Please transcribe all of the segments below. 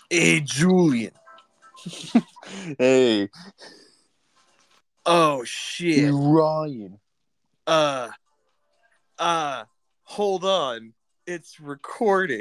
Hey, Julian. Hey, Oh, hey, shit. Ryan. Uh, uh, Hold on. It's recording.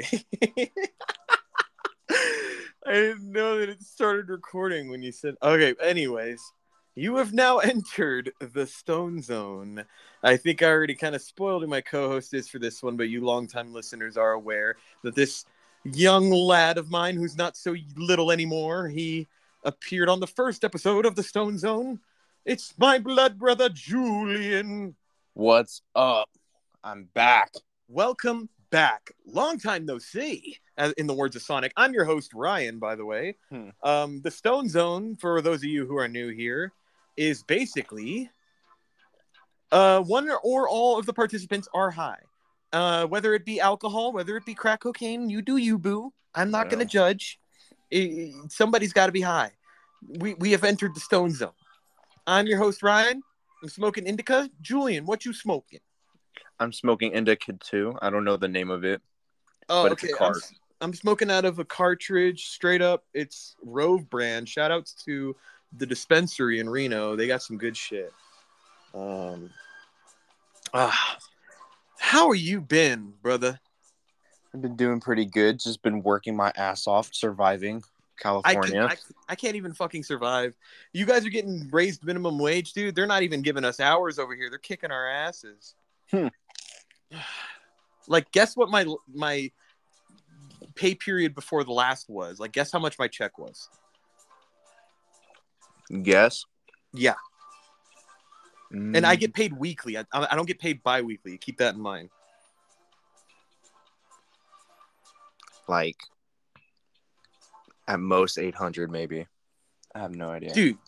I didn't know that it started recording when you said. Okay, anyways. You have now entered the Stone Zone. I think I already kind of spoiled who my co host is for this one, but you longtime listeners are aware that this young lad of mine, who's not so little anymore, he appeared on the first episode of the Stone Zone. It's my blood brother, Julian. What's up? I'm back. Welcome back. Long time no see, in the words of Sonic. I'm your host, Ryan, by the way. Hmm. The Stone Zone, for those of you who are new here, is basically one or all of the participants are high. Whether it be alcohol, whether it be crack cocaine, you do you, boo. I'm not going to Yeah. judge. Somebody's got to be high. We have entered the Stone Zone. I'm your host, Ryan. I'm smoking indica. Julian, what you smoking? I'm smoking Indica too. I don't know the name of it, Oh, but it's a okay. I'm cart. I'm smoking out of a cartridge, straight up. It's Rove brand. Shout outs to the dispensary in Reno. They got some good shit. Um, ah, how are you been, brother? I've been doing pretty good. Just been working my ass off, surviving I can California. I can't even fucking survive. You guys are getting raised minimum wage, dude. They're not even giving us hours over here. They're kicking our asses. Hmm. Like, guess what my pay period before the last was? Like, guess how much my check was? Guess. Yeah, and I Mm, get paid weekly. I don't get paid bi-weekly. Keep that in mind. like at most 800, maybe. I have no idea. Dude,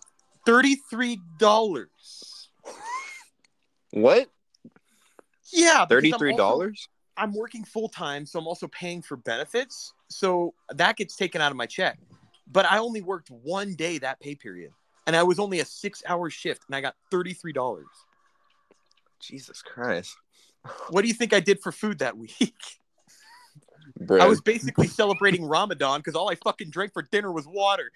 $33. What? Yeah, because $33? I'm working full time, so I'm also paying for benefits. So that gets taken out of my check. But I only worked one day that pay period. And I was only a 6-hour shift and I got $33. Jesus Christ, What do you think I did for food that week? I bread. was basically celebrating Ramadan because all I fucking drank for dinner was water.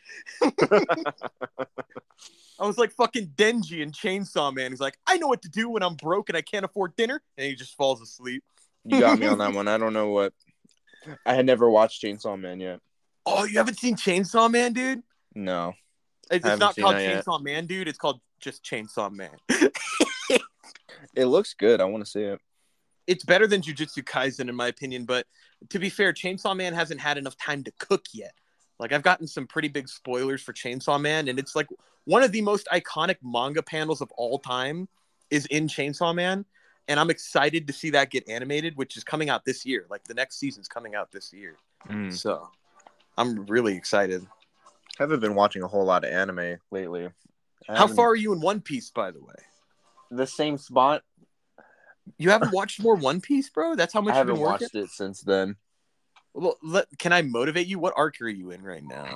I was like fucking Denji in Chainsaw Man. He's like, I know what to do when I'm broke and I can't afford dinner. And he just falls asleep. You got me on that one. I don't know what. I had never watched Chainsaw Man yet. Oh, you haven't seen Chainsaw Man, dude? No, I It's haven't not seen called that yet. Chainsaw Man, dude. It's called just Chainsaw Man. It looks good. I want to see it. It's better than Jujutsu Kaisen, in my opinion. But to be fair, Chainsaw Man hasn't had enough time to cook yet. Like, I've gotten some pretty big spoilers for Chainsaw Man, and it's like one of the most iconic manga panels of all time is in Chainsaw Man. And I'm excited to see that get animated, which is coming out this year. Like, the next season's coming out this year. Mm. So I'm really excited. I haven't been watching a whole lot of anime lately. How far are you in One Piece, by the way? The same spot. You haven't watched more One Piece, bro? That's how I much you've been haven't working? watched it since then. Well, can I motivate you? What arc are you in right now?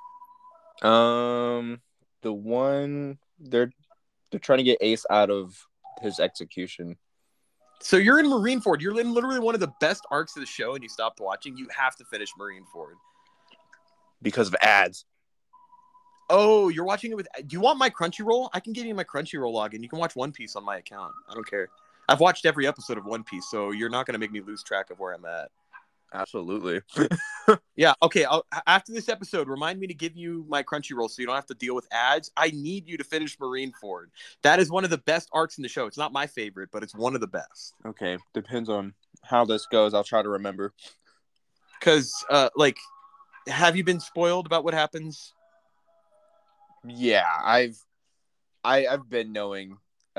The one they're trying to get Ace out of his execution So you're in Marineford. You're in literally one of the best arcs of the show, and you stopped watching. You have to finish Marineford. because of ads. Oh, you're watching it with. Do you want my Crunchyroll? I can give you my Crunchyroll login. You can watch One Piece on my account. I don't care. I've watched every episode of One Piece, so you're not going to make me lose track of where I'm at. Absolutely. Yeah, okay. After this episode, remind me to give you my Crunchyroll so you don't have to deal with ads. I need you to finish Marineford. That is one of the best arcs in the show. It's not my favorite, but it's one of the best. Okay, depends on how this goes. I'll try to remember. Because, like, have you been spoiled about what happens? Yeah, I've been knowing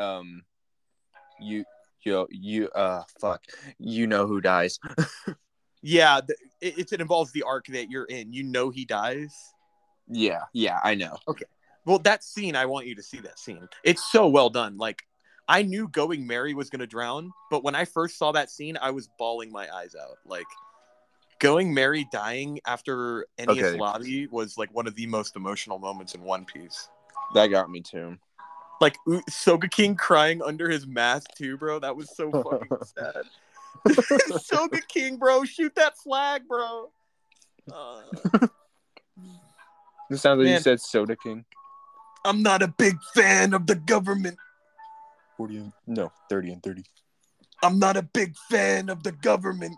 you fuck. You know who dies. Yeah, it involves the arc that you're in. You know he dies. Yeah, I know. Okay. Well, that scene, I want you to see that scene. It's so well done. Like, I knew Going Mary was going to drown, but when I first saw that scene, I was bawling my eyes out. Like, Going Mary dying after Enies Okay. Lobby was like one of the most emotional moments in One Piece. That got me too. Like, Soga King crying under his mask too, bro. That was so fucking sad. Soga King, bro, shoot that flag, bro. It sounds like you Man, said Soda King. I'm not a big fan of the government. 30 and 30. I'm not a big fan of the government.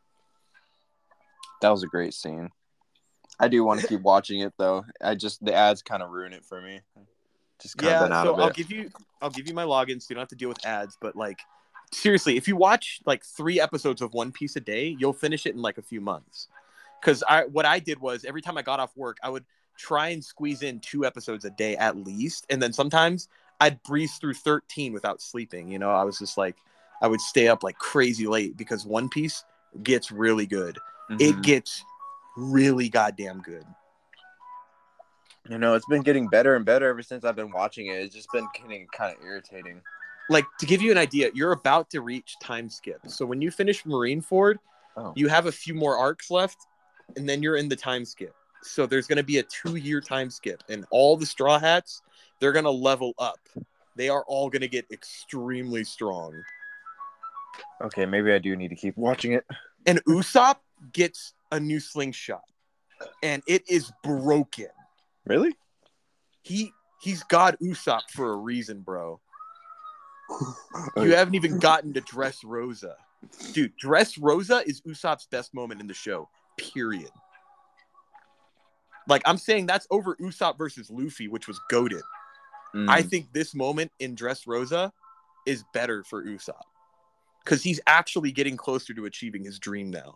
That was a great scene. I do want to keep watching it though. The ads kind of ruin it for me. Just kind of been out So of it. I'll give you my login so you don't have to deal with ads. But like, seriously, if you watch like 3 episodes of One Piece a day, you'll finish it in like a few months. Because what I did was every time I got off work, I would try and squeeze in 2 episodes a day at least, and then sometimes I'd breeze through 13 without sleeping. You know, I was just like, I would stay up like crazy late because One Piece gets really good. It gets really goddamn good. You know, it's been getting better and better ever since I've been watching it. It's just been getting kind of irritating. Like, to give you an idea, you're about to reach time skip. So when you finish Marineford, you have a few more arcs left, and then you're in the time skip. So there's going to be a 2-year time skip, and all the Straw Hats, they're going to level up. They are all going to get extremely strong. Okay, maybe I do need to keep watching it. And Usopp gets a new slingshot, and it is broken. Really? He's God Usopp for a reason, bro. You haven't even gotten to Dressrosa. Dude, Dressrosa is Usopp's best moment in the show, period. Like, I'm saying that's over Usopp versus Luffy, which was goated. I think this moment in Dressrosa is better for Usopp. Because he's actually getting closer to achieving his dream now.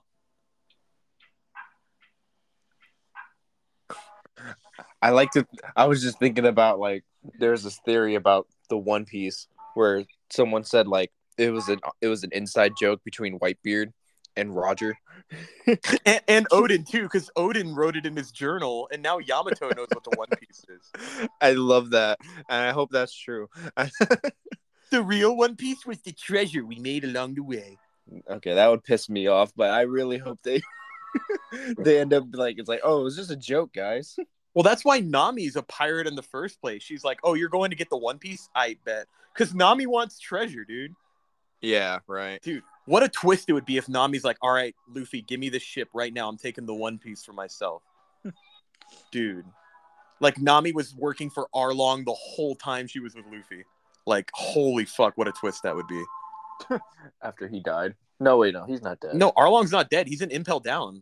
I was just thinking about, like, there's this theory about the One Piece where someone said, like, it was an inside joke between Whitebeard and Roger. and Odin, too, because Odin wrote it in his journal, and now Yamato knows what the One Piece is. I love that, and I hope that's true. The real One Piece was the treasure we made along the way. Okay, that would piss me off, but I really hope they end up like, it's like, oh, it was just a joke, guys. Well, that's why Nami's a pirate in the first place. She's like, oh, you're going to get the One Piece? I bet. Because Nami wants treasure, dude. Yeah, right. Dude, what a twist it would be if Nami's like, all right, Luffy, give me the ship right now. I'm taking the One Piece for myself. Dude. Like, Nami was working for Arlong the whole time she was with Luffy. Like, holy fuck, what a twist that would be. After he died. No, wait, no, he's not dead. No, Arlong's not dead. He's in Impel Down.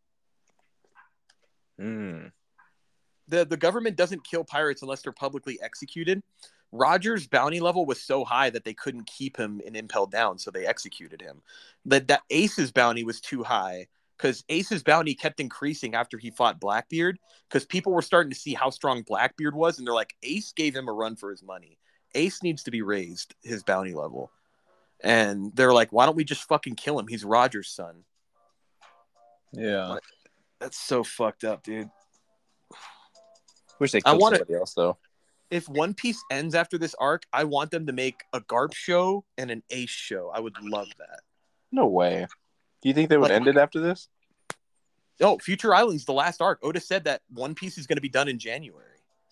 The government doesn't kill pirates unless they're publicly executed. Roger's bounty level was so high that they couldn't keep him in Impel Down, so they executed him. That Ace's bounty was too high because Ace's bounty kept increasing after he fought Blackbeard because people were starting to see how strong Blackbeard was, and they're like, Ace gave him a run for his money. Ace needs to be raised, his bounty level. And they're like, why don't we just fucking kill him? He's Roger's son. Yeah. That's so fucked up, dude. Wish they killed somebody else, though. If One Piece ends after this arc, I want them to make a Garp show and an Ace show. I would love that. No way. Do you think they would end it after this? Oh, Future Island's the last arc. Oda said that One Piece is going to be done in January.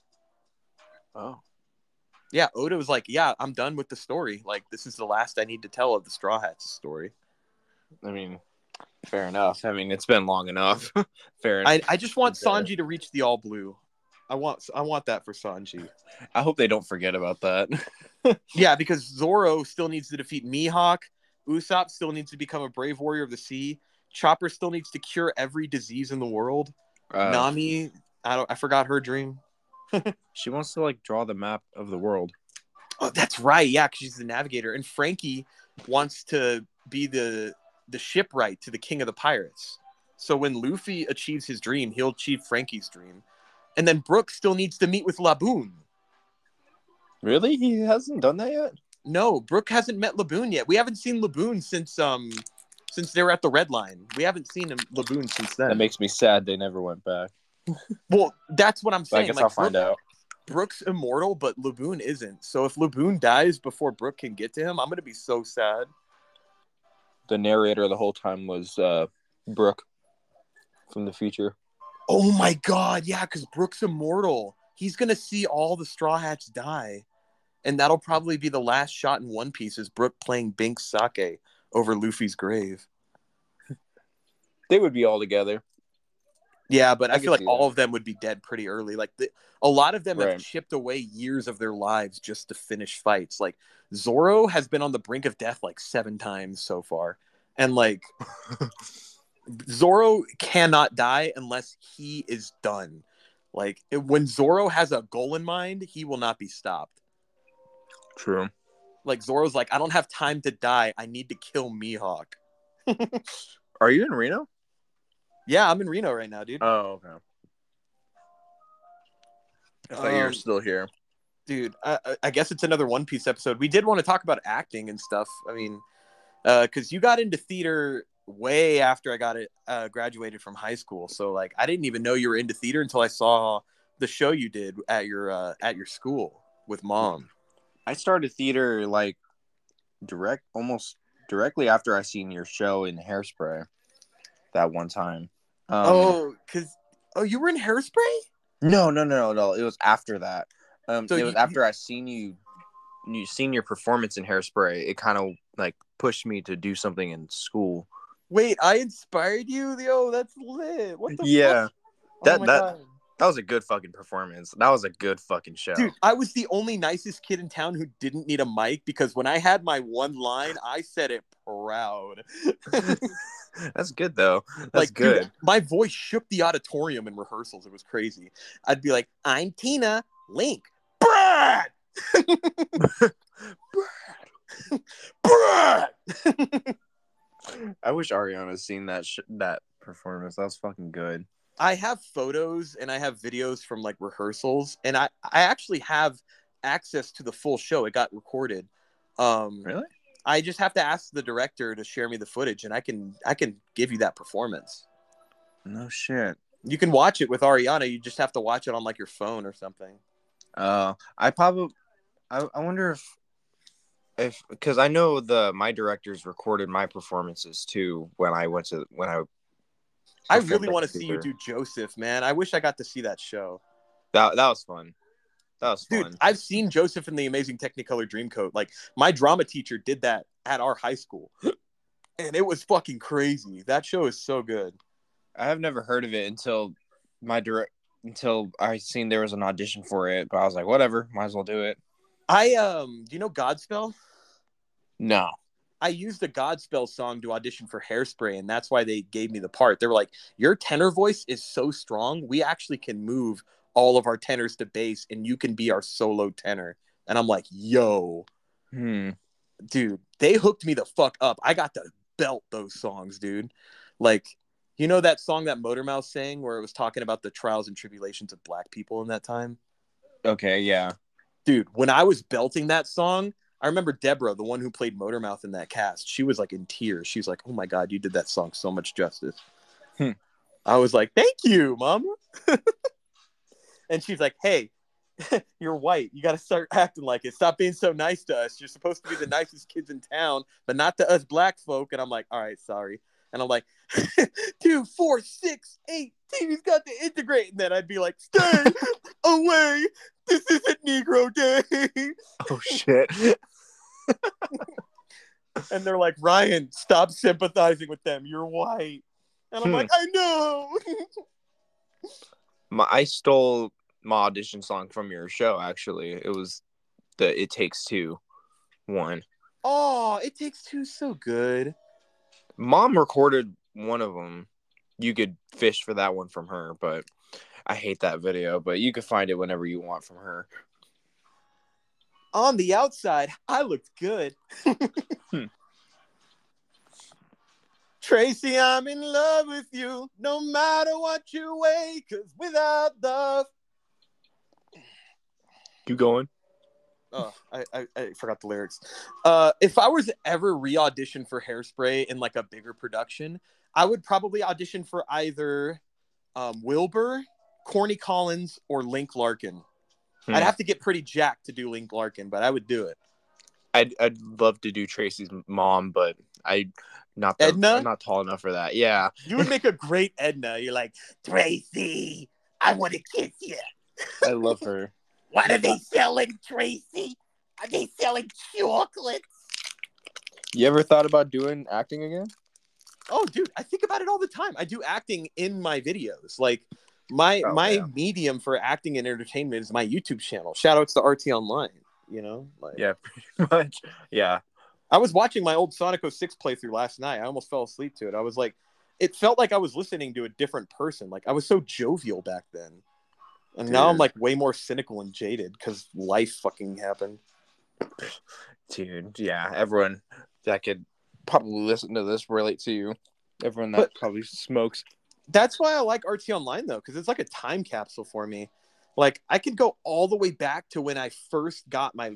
Oh. Yeah, Oda was like, yeah, I'm done with the story. Like, this is the last I need to tell of the Straw Hats story. I mean, fair enough. I mean, it's been long enough. Fair enough. I just want Sanji to reach the All Blue. I want that for Sanji. I hope they don't forget about that. Yeah, because Zoro still needs to defeat Mihawk. Usopp still needs to become a brave warrior of the sea. Chopper still needs to cure every disease in the world. Nami, I forgot her dream. She wants to, like, draw the map of the world. Oh, that's right. Yeah, because she's the navigator. And Frankie wants to be the shipwright to the king of the pirates. So when Luffy achieves his dream, he'll achieve Frankie's dream. And then Brook still needs to meet with Laboon. Really? He hasn't done that yet? No, Brook hasn't met Laboon yet. We haven't seen Laboon since they were at the Red Line. We haven't seen Laboon since then. That makes me sad they never went back. Well, that's what I'm saying. I guess I'll find out. Brook's immortal, but Laboon isn't. So if Laboon dies before Brook can get to him, I'm going to be so sad. The narrator the whole time was Brook from the future. Oh my god, yeah, because Brook's immortal. He's going to see all the Straw Hats die. And that'll probably be the last shot in One Piece is Brook playing Binks Sake over Luffy's grave. They would be all together. Yeah, but I I feel could like see all that. of them would be dead pretty early. Like a lot of them have Right. chipped away years of their lives just to finish fights. Like Zoro has been on the brink of death like 7 times so far, and like Zoro cannot die unless he is done. Like when Zoro has a goal in mind, he will not be stopped. True. Like Zoro's like, I don't have time to die. I need to kill Mihawk. Are you in Reno? Yeah, I'm in Reno right now, dude. Oh, okay. I thought you were still here. Dude, I guess it's another One Piece episode. We did want to talk about acting and stuff. I mean, because you got into theater way after I got it graduated from high school. So like, I didn't even know you were into theater until I saw the show you did at your school with Mom. I started theater like almost directly after I seen your show in Hairspray that one time. Oh, you were in Hairspray? No. It was after that. So It was after I seen you seen your performance in Hairspray. It kind of like pushed me to do something in school. wait, I inspired you? Yo, that's lit. What the Yeah, fuck? Oh that my that god. that was a good fucking performance. That was a good fucking show. Dude, I was the only nicest kid in town who didn't need a mic because when I had my one line, I said it proud. That's good though. That's Like, good. dude, my voice shook the auditorium in rehearsals. It was crazy. I'd be like, I'm Tina, Link, Brad! Brad! I wish Ariana seen that performance. That was fucking good. I have photos and I have videos from like rehearsals, and I actually have access to the full show. It got recorded. Really? I just have to ask the director to share me the footage, and I can give you that performance. No shit. You can watch it with Ariana. You just have to watch it on like your phone or something. I wonder if because I know my directors recorded my performances too when I I really performed want to at see you theater. do Joseph, man. I wish I got to see that show. That was fun. That was Dude, fun. I've seen Joseph in the Amazing Technicolor Dreamcoat. Like, my drama teacher did that at our high school. And it was fucking crazy. That show is so good. I have never heard of it until I seen there was an audition for it, but I was like, whatever, might as well do it. Do you know Godspell? No. I used a Godspell song to audition for Hairspray, and that's why they gave me the part. They were like, your tenor voice is so strong, we actually can move all of our tenors to bass, and you can be our solo tenor. And I'm like, yo, dude, they hooked me the fuck up. I got to belt those songs, dude. Like, you know that song that Motormouth sang where it was talking about the trials and tribulations of black people in that time? Okay, yeah. Dude, when I was belting that song, I remember Deborah, the one who played Motormouth in that cast. She was like in tears. She's like, "Oh my god, you did that song so much justice." I was like, "Thank you, mama." And she's like, "Hey, you're white. You got to start acting like it. Stop being so nice to us. You're supposed to be the nicest kids in town, but not to us black folk." And I'm like, "All right, sorry." And I'm like, 2, 4, 6, 8. TV's got to integrate. And then I'd be like, "Stay away. This isn't Negro Day." Oh shit. And they're like, "Ryan, stop sympathizing with them. You're white." And I'm like, "I know." I stole my audition song from your show. Actually, it was the "It Takes Two" one. Oh, It Takes Two is so good. Mom recorded one of them. You could fish for that one from her, but I hate that video. But you could find it whenever you want from her. On the outside, I looked good. Tracy, I'm in love with you, no matter what you weigh, because without love... Keep going. Oh, I forgot the lyrics. If I was to ever re-audition for Hairspray in like a bigger production, I would probably audition for either Wilbur, Corny Collins, or Link Larkin. I'd have to get pretty jacked to do Link Larkin, but I would do it. I'd love to do Tracy's mom, but I'm not tall enough for that. Yeah. You would make a great Edna. You're like, "Tracy, I want to kiss you." I love her. What are they selling, Tracy? Are they selling chocolates? You ever thought about doing acting again? Oh, dude, I think about it all the time. I do acting in my videos. Like my medium for acting and entertainment is my YouTube channel. Shout outs to RT Online. You know, like Yeah, pretty much. Yeah. I was watching my old Sonic 06 playthrough last night. I almost fell asleep to it. I was like, it felt like I was listening to a different person. Like I was so jovial back then, and now I'm like way more cynical and jaded because life fucking happened. Dude, yeah, everyone that could probably listen to this relate to you. Everyone that probably smokes. That's why I like RT Online though, because it's like a time capsule for me. Like I could go all the way back to when I first got my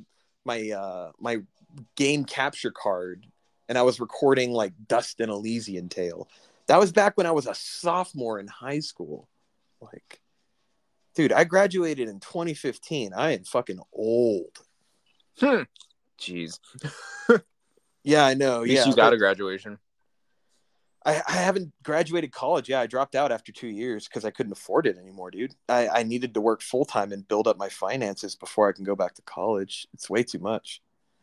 game capture card, and I was recording like Dust and Elysian Tale. That was back when I was a sophomore in high school. Like, dude, I graduated in 2015. I am fucking old. Jeez. Yeah, I know. At least you got a graduation. I haven't graduated college. Yeah, I dropped out after 2 years because I couldn't afford it anymore, dude. I needed to work full time and build up my finances before I can go back to college. It's way too much.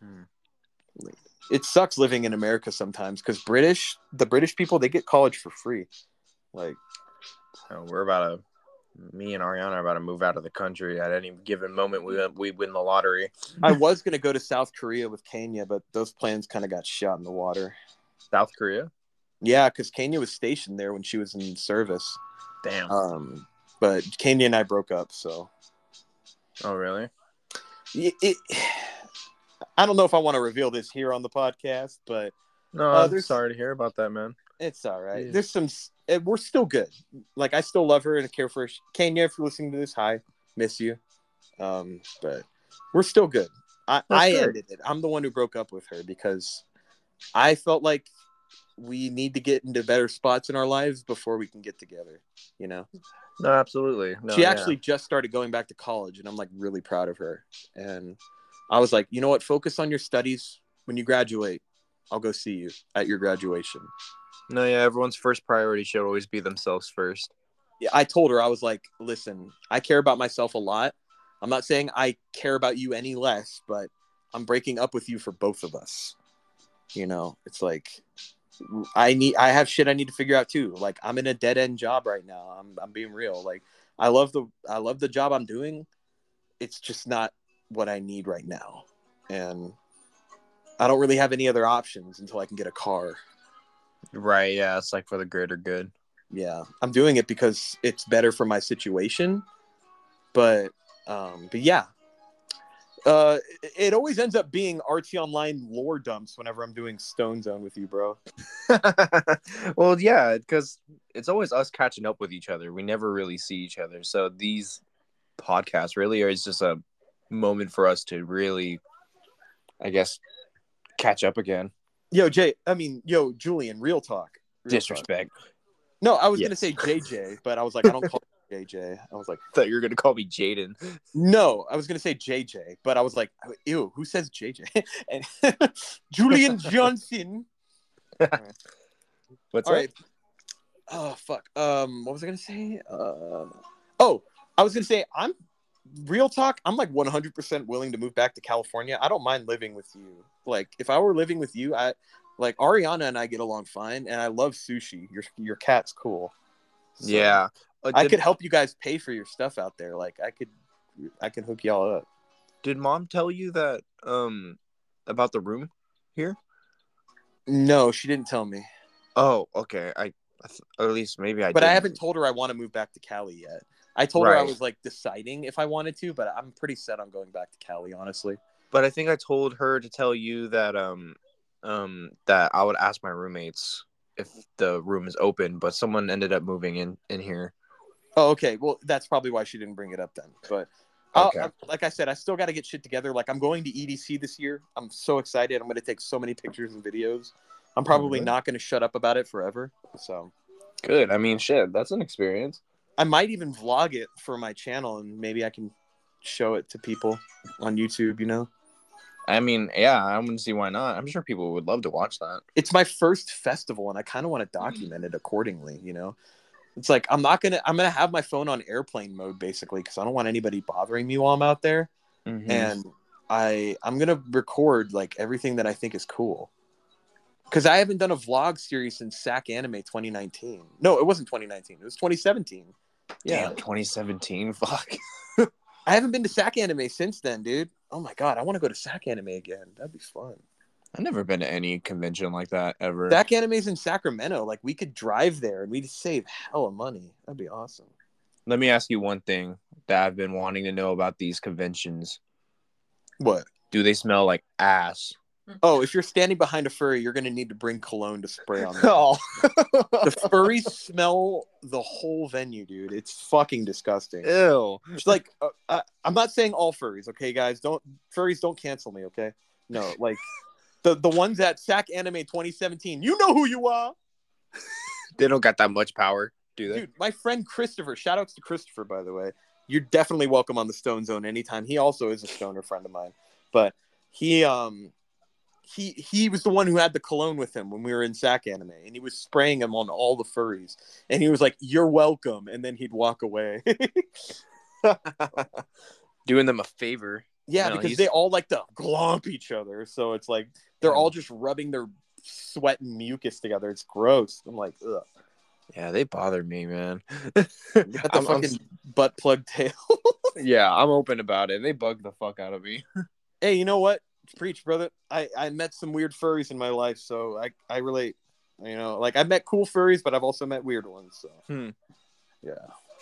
It sucks living in America sometimes because the British people, they get college for free. Like, me and Ariana are about to move out of the country at any given moment. We win the lottery. I was going to go to South Korea with Kenya, but those plans kind of got shot in the water. South Korea? Yeah, because Kenya was stationed there when she was in service. Damn. But Kenya and I broke up, so. Oh, really? I don't know if I want to reveal this here on the podcast, but no, I'm sorry to hear about that, man. It's all right. Yeah. We're still good. Like I still love her and care for her. Kenya, if you're listening to this, hi, miss you. But we're still good. I ended it. I'm the one who broke up with her because I felt like we need to get into better spots in our lives before we can get together. You know? No, absolutely. No, she actually just started going back to college, and I'm like really proud of her. And I was like, you know what? Focus on your studies. When you graduate, I'll go see you at your graduation. No, yeah, everyone's first priority should always be themselves first. Yeah, I told her, I was like, listen, I care about myself a lot. I'm not saying I care about you any less, but I'm breaking up with you for both of us. You know, it's like I have shit I need to figure out too. Like I'm in a dead end job right now. I'm being real. Like I love the job I'm doing. It's just not what I need right now. And I don't really have any other options until I can get a car. Right, yeah, it's like for the greater good. Yeah, I'm doing it because it's better for my situation. But yeah. It always ends up being RT Online lore dumps whenever I'm doing Stone Zone with you, bro. Well, yeah, because it's always us catching up with each other. We never really see each other. So these podcasts really are just a moment for us to really, I guess, catch up again. Julian, real talk. Disrespect. No, I was going to say JJ, but I was like, I don't call him JJ. I was like, I thought you were going to call me Jaden. No, I was going to say JJ, but I was like, ew, who says JJ? And Julian Johnson. What's all up? Right. Oh, fuck. What was I going to say? I was going to say, I'm real talk. I'm like 100% willing to move back to California. I don't mind living with you. Like, if I were living with you, like Ariana and I get along fine, and I love sushi. Your cat's cool. So yeah, I could help you guys pay for your stuff out there. Like I can hook y'all up. Did Mom tell you that about the room here? No, she didn't tell me. Oh, okay. Or at least maybe I. But didn't. I haven't told her I want to move back to Cali yet. I told her I was like deciding if I wanted to, but I'm pretty set on going back to Cali, honestly. But I think I told her to tell you that that I would ask my roommates if the room is open, but someone ended up moving in here. Oh, okay. Well, that's probably why she didn't bring it up then. But okay. Like I said, I still got to get shit together. Like I'm going to EDC this year. I'm so excited. I'm going to take so many pictures and videos. I'm probably not going to shut up about it forever. So good. I mean, shit, that's an experience. I might even vlog it for my channel, and maybe I can show it to people on YouTube, you know? I mean, yeah, I wouldn't see why not. I'm sure people would love to watch that. It's my first festival, and I kind of want to document it accordingly, you know? It's like, I'm going to have my phone on airplane mode, basically, because I don't want anybody bothering me while I'm out there. Mm-hmm. And I'm going to record, like, everything that I think is cool. Because I haven't done a vlog series since SAC Anime 2019. No, it wasn't 2019. It was 2017. Yeah. Damn, 2017. Fuck. I haven't been to SAC Anime since then, dude. Oh my god, I want to go to SAC Anime again. That'd be fun. I've never been to any convention like that ever. SAC Anime's in Sacramento. Like, we could drive there and we'd save hella money. That'd be awesome. Let me ask you one thing that I've been wanting to know about these conventions. What? Do they smell like ass? Oh, if you're standing behind a furry, you're going to need to bring cologne to spray on them. Oh. The furries smell the whole venue, dude. It's fucking disgusting. Ew. It's like, I'm not saying all furries, okay, guys? Furries don't cancel me, okay? No, like, the ones at SAC Anime 2017, you know who you are. They don't got that much power, do they? Dude, my friend Christopher, shout outs to Christopher, by the way. You're definitely welcome on the Stone Zone anytime. He also is a stoner friend of mine. But he was the one who had the cologne with him when we were in SAC Anime, and he was spraying him on all the furries. And he was like, "You're welcome," and then he'd walk away. Doing them a favor. Yeah, because they all like to glomp each other. So it's like they're all just rubbing their sweat and mucus together. It's gross. I'm like, ugh. Yeah, they bother me, man. You got the fucking butt plug tail. Yeah, I'm open about it. They bug the fuck out of me. Hey, you know what? Preach, brother. I met some weird furries in my life, so I relate. You know, like, I've met cool furries, but I've also met weird ones. So yeah.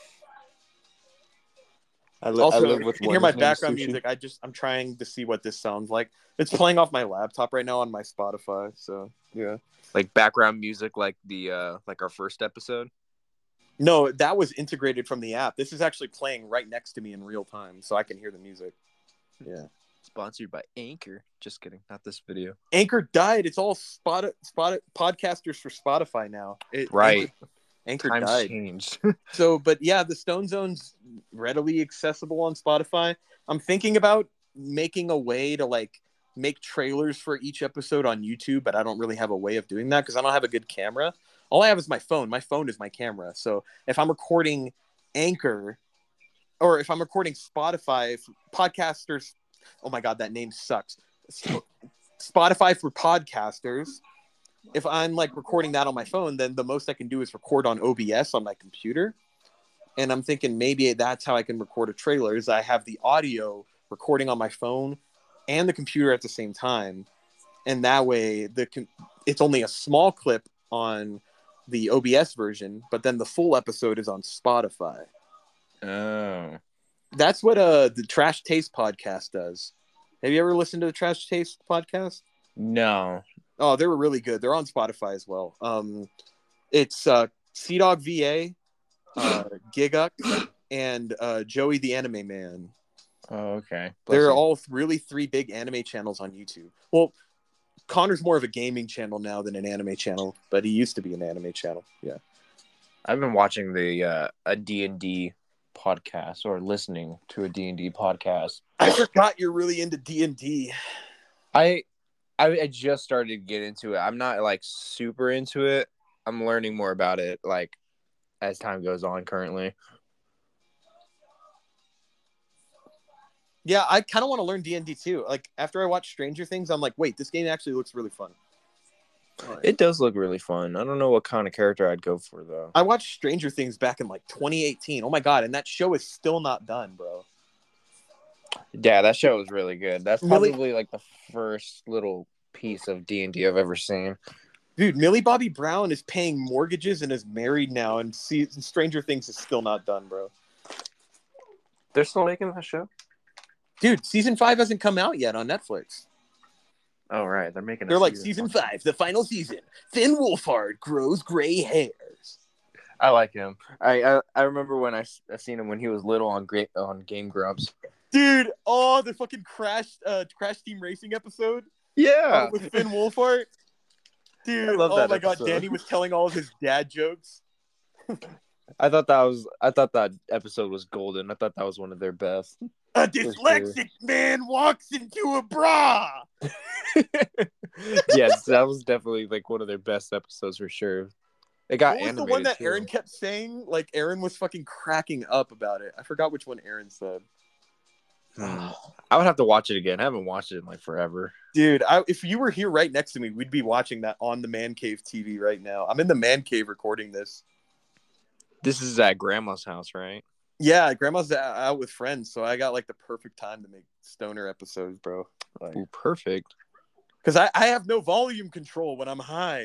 I live with. You can hear my background music. I'm trying to see what this sounds like. It's playing off my laptop right now on my Spotify. So yeah. Like background music, like the like our first episode. No, that was integrated from the app. This is actually playing right next to me in real time, so I can hear the music. Yeah. Sponsored by Anchor. Just kidding, not this video. Anchor died. It's all podcasters for Spotify now. Right. Anchor Times died. changed. So, but yeah, the Stone Zone's readily accessible on Spotify. I'm thinking about making a way to like make trailers for each episode on YouTube, but I don't really have a way of doing that because I don't have a good camera. All I have is my phone. My phone is my camera. So if I'm recording Anchor or if I'm recording Spotify, podcasters, oh my God, that name sucks. Spotify for podcasters. If I'm like recording that on my phone, then the most I can do is record on OBS on my computer. And I'm thinking maybe that's how I can record a trailer is I have the audio recording on my phone and the computer at the same time. And that way it's only a small clip on the OBS version, but then the full episode is on Spotify. Oh. That's what the Trash Taste podcast does. Have you ever listened to the Trash Taste podcast? No. Oh, they were really good. They're on Spotify as well. It's CDawg VA, Giguk, and Joey the Anime Man. Oh, okay. They're all really three big anime channels on YouTube. Well, Connor's more of a gaming channel now than an anime channel, but he used to be an anime channel. Yeah. I've been watching the a D&D podcast or listening to a D&D podcast. I forgot you're really into D&D. I just started to get into it. I'm not like super into it. I'm learning more about it like as time goes on currently. Yeah, I kind of want to learn D&D too. Like after I watch Stranger Things, I'm like, wait, this game actually looks really fun. It does look really fun. I don't know what kind of character I'd go for though. I watched Stranger Things back in like 2018. Oh my God, and that show is still not done, bro. Yeah, that show was really good. That's probably like the first little piece of D&D I've ever seen. Dude, Millie Bobby Brown is paying mortgages and is married now, and Stranger Things is still not done, bro. They're still making that show? Dude, season 5 hasn't come out yet on Netflix. Oh, right. They're like, season 5, the final season. Finn Wolfhard grows gray hairs. I like him. I remember when I seen him when he was little on Game Grumps. Dude, the fucking Crash Team Racing episode. Yeah, with Finn Wolfhard. Dude, I love that my episode. God, Danny was telling all of his dad jokes. I thought that episode was golden. I thought that was one of their best. A dyslexic man walks into a bra. Yes, that was definitely like one of their best episodes for sure. It got what was the one that Aaron kept saying? Like Aaron was fucking cracking up about it. I forgot which one Aaron said. I would have to watch it again. I haven't watched it in like forever. Dude, if you were here right next to me, we'd be watching that on the Man Cave TV right now. I'm in the Man Cave recording this. This is at Grandma's house, right? Yeah, Grandma's out with friends, so I got like the perfect time to make stoner episodes, bro. Like, Ooh, perfect. Because I have no volume control when I'm high.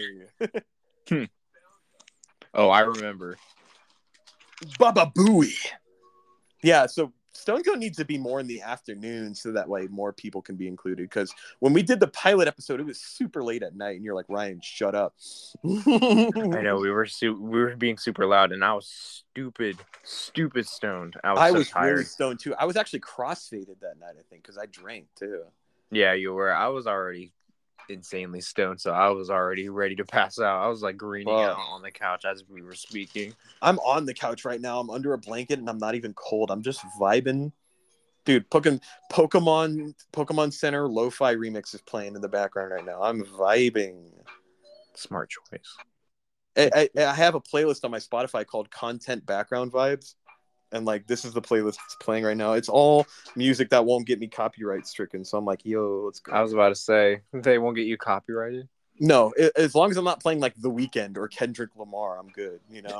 Oh, I remember. Baba Booey. Yeah, so Stone Zone needs to be more in the afternoon so that way more people can be included. Because when we did the pilot episode, it was super late at night, and you're like, Ryan, shut up. I know we were being super loud, and I was stupid stoned. I was tired. Really stoned too. I was actually crossfaded that night, I think, because I drank too. Yeah, you were. I was already insanely stoned, so I was already ready to pass out. I was like greening out on the couch as we were speaking. I'm on the couch right now. I'm under a blanket and I'm not even cold. I'm just vibing. Dude, Pokemon Center Lo-Fi remix is playing in the background right now. I'm vibing. Smart choice. I have a playlist on my Spotify called Content Background Vibes. And like this is the playlist that's playing right now. It's all music that won't get me copyright stricken. So I'm like, yo, let's go. I was about to say they won't get you copyrighted. No, as long as I'm not playing like The Weeknd or Kendrick Lamar, I'm good. You know,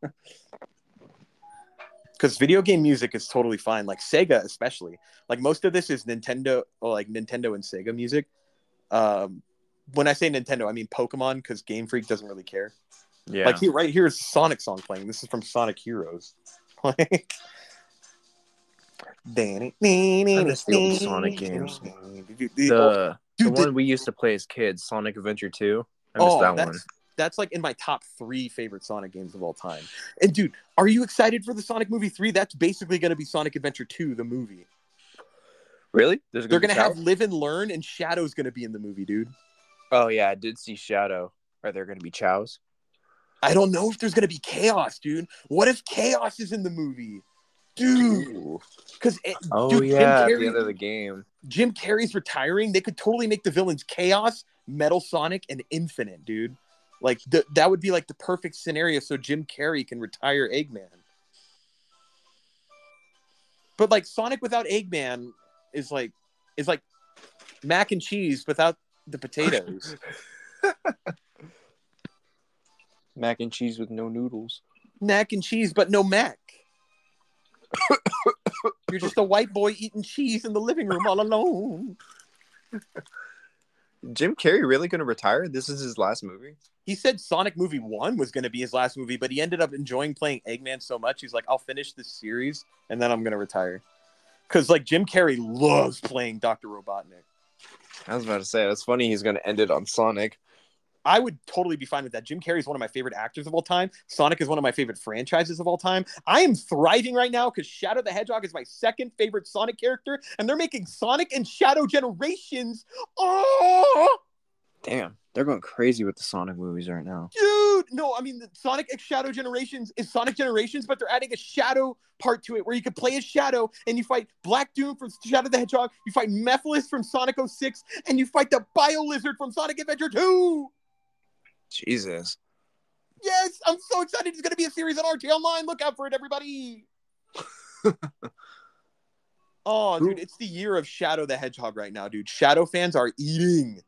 because video game music is totally fine. Like Sega, especially. Like most of this is Nintendo or like Nintendo and Sega music. When I say Nintendo, I mean Pokemon because Game Freak doesn't really care. Yeah. Like right here is Sonic song playing. This is from Sonic Heroes. Like, I miss the old Sonic games. The one we used to play as kids, Sonic Adventure 2. I missed that one. That's like in my top 3 favorite Sonic games of all time. And dude, are you excited for the Sonic movie 3? That's basically going to be Sonic Adventure 2, the movie. Really? They're going to have Live and Learn, and Shadow's going to be in the movie, dude. Oh yeah, I did see Shadow. Are there going to be Chows? I don't know if there's going to be Chaos, dude. What if Chaos is in the movie? Dude. Because at the end of the game. Jim Carrey's retiring. They could totally make the villains Chaos, Metal Sonic, and Infinite, dude. Like, that would be like the perfect scenario so Jim Carrey can retire Eggman. But like Sonic without Eggman is like mac and cheese without the potatoes. Mac and cheese with no noodles. Mac and cheese, but no mac. You're just a white boy eating cheese in the living room all alone. Jim Carrey really going to retire? This is his last movie? He said Sonic Movie 1 was going to be his last movie, but he ended up enjoying playing Eggman so much, he's like, I'll finish this series, and then I'm going to retire. Because, like, Jim Carrey loves playing Dr. Robotnik. I was about to say, that's funny he's going to end it on Sonic. I would totally be fine with that. Jim Carrey is one of my favorite actors of all time. Sonic is one of my favorite franchises of all time. I am thriving right now because Shadow the Hedgehog is my second favorite Sonic character, and they're making Sonic and Shadow Generations. Oh! Damn, they're going crazy with the Sonic movies right now. Dude, no, I mean, the Sonic X Shadow Generations is Sonic Generations, but they're adding a Shadow part to it where you can play as Shadow and you fight Black Doom from Shadow the Hedgehog, you fight Mephiles from Sonic 06, and you fight the Bio Lizard from Sonic Adventure 2. Jesus. Yes, I'm so excited. It's going to be a series on RT Online. Look out for it, everybody. Oh, dude, it's the year of Shadow the Hedgehog right now, dude. Shadow fans are eating.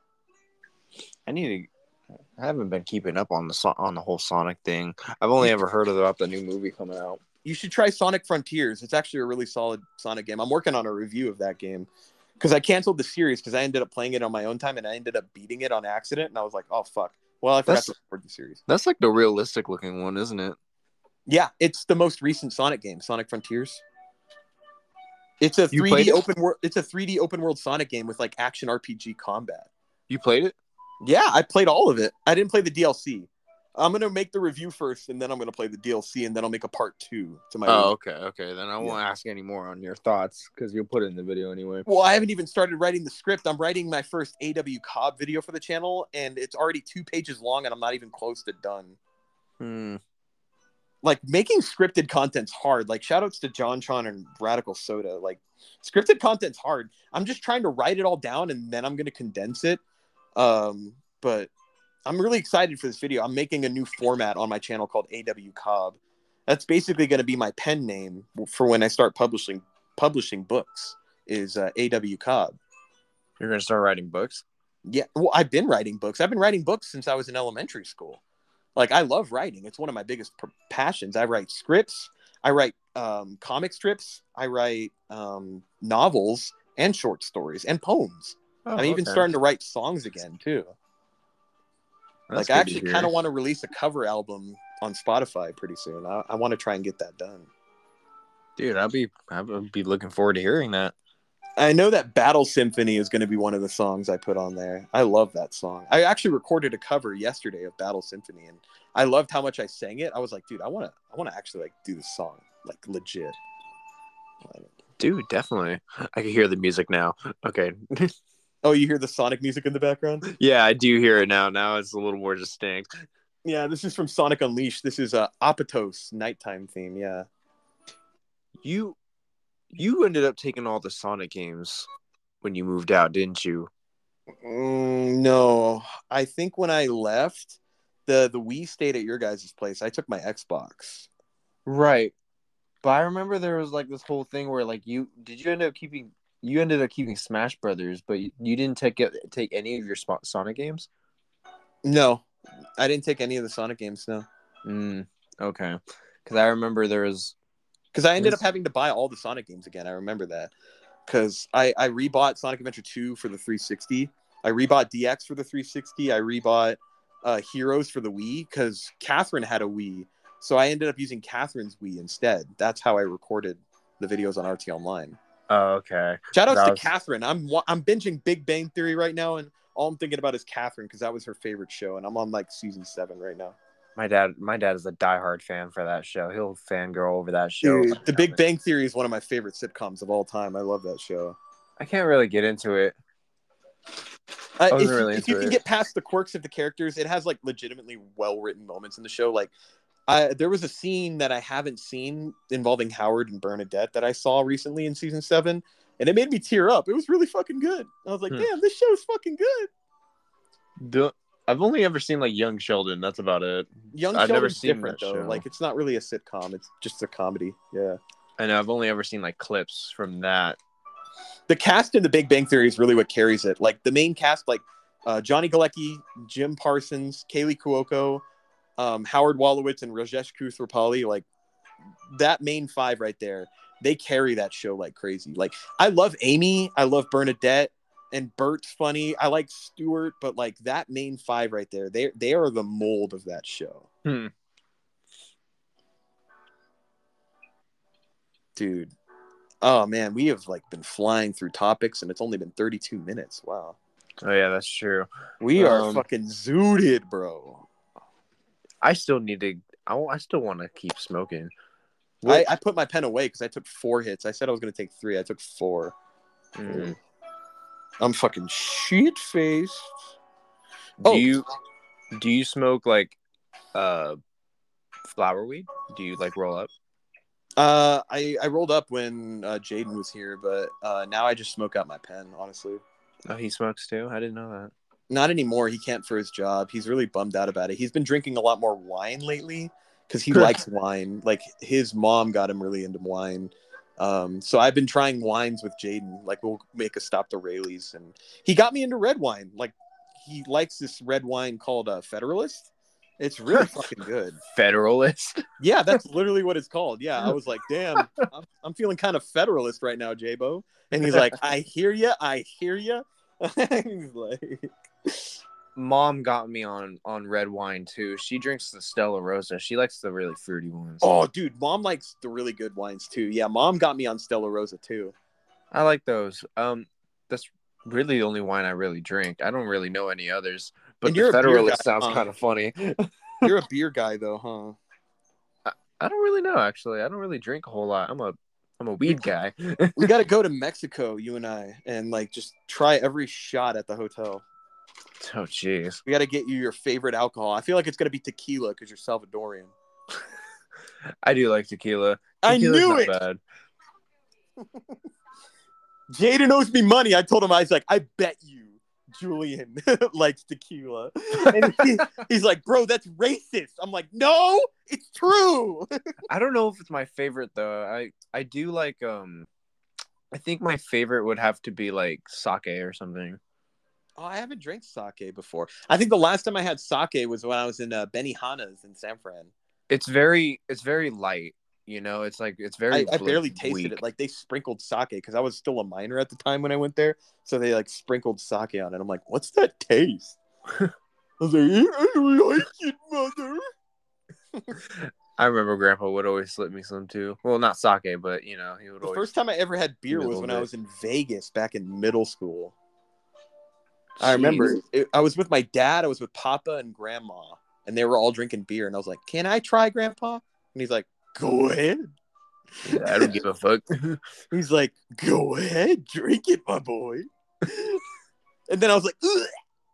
I haven't been keeping up on the whole Sonic thing. I've only ever heard about the new movie coming out. You should try Sonic Frontiers. It's actually a really solid Sonic game. I'm working on a review of that game. Because I canceled the series because I ended up playing it on my own time and I ended up beating it on accident. And I was like, oh, fuck. Well, I forgot to record the series. That's like the realistic looking one, isn't it? Yeah, it's the most recent Sonic game, Sonic Frontiers. It's a 3D open world. It's a 3D open world Sonic game with like action RPG combat. You played it? Yeah, I played all of it. I didn't play the DLC. I'm gonna make the review first, and then I'm gonna play the DLC, and then I'll make a part 2 to my. Oh, okay. Then I won't ask any more on your thoughts because you'll put it in the video anyway. Well, I haven't even started writing the script. I'm writing my first AW Cobb video for the channel, and it's already 2 pages long, and I'm not even close to done. Like making scripted content's hard. Like shoutouts to John Tron and Radical Soda. Like scripted content's hard. I'm just trying to write it all down, and then I'm gonna condense it. But I'm really excited for this video. I'm making a new format on my channel called AW Cobb. That's basically going to be my pen name for when I start publishing publishing books is A.W. Cobb. You're gonna start writing books? Yeah, well, I've been writing books. I've been writing books since I was in elementary school. Like, I love writing. It's one of my biggest passions. I write scripts. I write comic strips. I write novels and short stories and poems. Oh, I'm even starting to write songs again too. That's like, I actually kind of want to release a cover album on Spotify pretty soon. I want to try and get that done. Dude, I'll be looking forward to hearing that. I know that Battle Symphony is going to be one of the songs I put on there. I love that song. I actually recorded a cover yesterday of Battle Symphony, and I loved how much I sang it. I was like, dude, I want to actually like do this song like legit. Dude, definitely. I can hear the music now. Okay. Oh, you hear the Sonic music in the background? Yeah, I do hear it now. Now it's a little more distinct. Yeah, this is from Sonic Unleashed. This is Apatos nighttime theme. Yeah. You ended up taking all the Sonic games when you moved out, didn't you? No, I think when I left, the Wii stayed at your guys' place. I took my Xbox. Right. But I remember there was like this whole thing where like you ended up keeping Smash Brothers, but you didn't take any of your Sonic games? No, I didn't take any of the Sonic games, no. Okay. Because I remember there was... Because I ended up having to buy all the Sonic games again. I remember that. Because I rebought Sonic Adventure 2 for the 360. I rebought DX for the 360. I rebought Heroes for the Wii because Catherine had a Wii. So I ended up using Catherine's Wii instead. That's how I recorded the videos on RT Online. Oh, okay. Shoutouts to Catherine. I'm binging Big Bang Theory right now, and all I'm thinking about is Catherine because that was her favorite show, and I'm on like season 7 right now. My dad is a diehard fan for that show. He'll fangirl over that show. Dude, The Big Bang Theory is one of my favorite sitcoms of all time. I love that show. I can't really get into it. If you can get past the quirks of the characters, it has like legitimately well-written moments in the show. Like, there was a scene that I haven't seen involving Howard and Bernadette that I saw recently in season 7, and it made me tear up. It was really fucking good. I was like, damn, this show is fucking good. I've only ever seen like Young Sheldon. That's about it. I've never seen different though. Show. Like, it's not really a sitcom. It's just a comedy. Yeah. I know. I've only ever seen like clips from that. The cast in The Big Bang Theory is really what carries it. Like the main cast, like Johnny Galecki, Jim Parsons, Kaylee Cuoco, Howard Wolowitz, and Rajesh Kuthrapali. Like that main 5 right there, they carry that show like crazy. Like I love Amy, I love Bernadette. And Bert's funny. I like Stuart, but like that main 5 right there, they are the mold of that show. Dude. Oh man, we have like been flying through topics and it's only been 32 minutes. Wow. Oh yeah, that's true. We are fucking zooted, bro. I still want to keep smoking. I put my pen away because I took 4 hits. I said I was going to take 3. I took 4. I'm fucking shit-faced. Do you smoke like flower weed? Do you like roll up? I rolled up when Jaden was here, but now I just smoke out my pen, honestly. Oh, he smokes too? I didn't know that. Not anymore. He can't for his job. He's really bummed out about it. He's been drinking a lot more wine lately because he likes wine. Like his mom got him really into wine. So I've been trying wines with Jaden. Like we'll make a stop to Rayleigh's, and he got me into red wine. Like he likes this red wine called Federalist. It's really fucking good. Federalist? Yeah, that's literally what it's called. Yeah, I was like, damn, I'm feeling kind of Federalist right now, J-Bo. And he's like, I hear ya. He's like, Mom got me on red wine too. She drinks the Stella Rosa. She likes the really fruity ones. Oh, dude, Mom likes the really good wines too. Yeah, Mom got me on Stella Rosa too. I like those. That's really the only wine I really drink. I don't really know any others. But the Federalist sounds kind of funny. You're a beer guy though, huh? I don't really know actually. I don't really drink a whole lot. I'm a weed guy. We got to go to Mexico, you and I, and like just try every shot at the hotel. Oh, jeez. We got to get you your favorite alcohol. I feel like it's going to be tequila because you're Salvadorian. I do like tequila. I knew it. Bad. Jaden owes me money. I told him, I was like, I bet you Julian likes tequila. And he's like, bro, that's racist. I'm like, no, it's true. I don't know if it's my favorite though. I do like I think my favorite would have to be like sake or something. Oh, I haven't drank sake before. I think the last time I had sake was when I was in Benihana's in San Fran. It's very light. It's like it's very I like barely tasted it. weak. Like they sprinkled sake because I was still a minor at the time when I went there. So they like sprinkled sake on it. I'm like, what's that taste? I was like, I don't like it, mother. I remember Grandpa would always slip me some too. Well, not sake, but he would The always. first time I ever had beer give me a was little when I bit. was in Vegas back in middle school. I remember I was with my dad, I was with Papa and Grandma, and they were all drinking beer. And I was like, "Can I try, Grandpa?" And he's like, "Go ahead." I don't give a fuck. He's like, "Go ahead, drink it, my boy." And then I was like, ugh.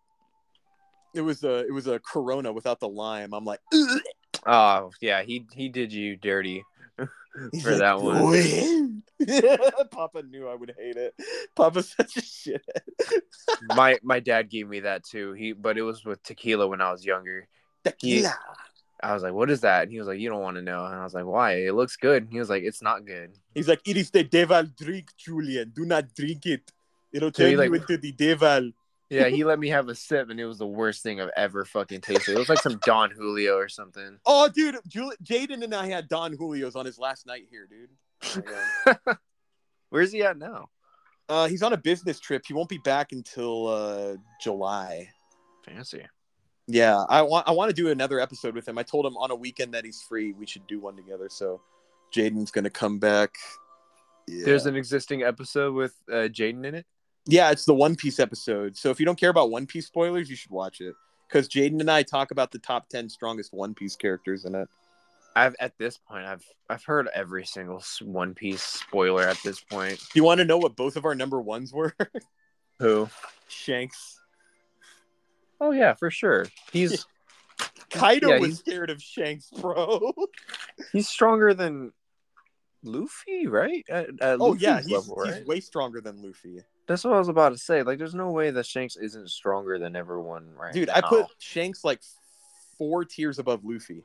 It was a Corona without the lime. I'm like, ugh. Oh yeah, he did you dirty He's for like, that "Go one. ahead." Papa knew I would hate it. Papa's such a shithead. My dad gave me that too. But it was with tequila when I was younger. Tequila. I was like, "What is that?" And he was like, "You don't want to know." And I was like, "Why? It looks good." And he was like, "It's not good." He's like, "It is the devil drink, Julian. Do not drink it. It'll So turn he you like, into the devil." yeah, he let me have a sip, and it was the worst thing I've ever fucking tasted. It was like some Don Julio or something. Oh, dude, Jaden and I had Don Julio's on his last night here, dude. Oh my God. Where's he at now? He's on a business trip. He won't be back until July. Fancy. Yeah, I want to do another episode with him. I told him on a weekend that he's free, we should do one together. So Jaden's gonna come back. Yeah. There's an existing episode with Jaden in it. Yeah, it's the One Piece episode. So if you don't care about One Piece spoilers, you should watch it because Jaden and I talk about the top 10 strongest One Piece characters in it. At this point, I've heard every single One Piece spoiler at this point. Do you want to know what both of our number ones were? Who? Shanks. Oh yeah, for sure. He's Kaido was scared of Shanks, bro. He's stronger than Luffy, right? At oh yeah, level, right? He's way stronger than Luffy. That's what I was about to say. Like, there's no way that Shanks isn't stronger than everyone, right? Dude, now. I put Shanks like 4 tiers above Luffy.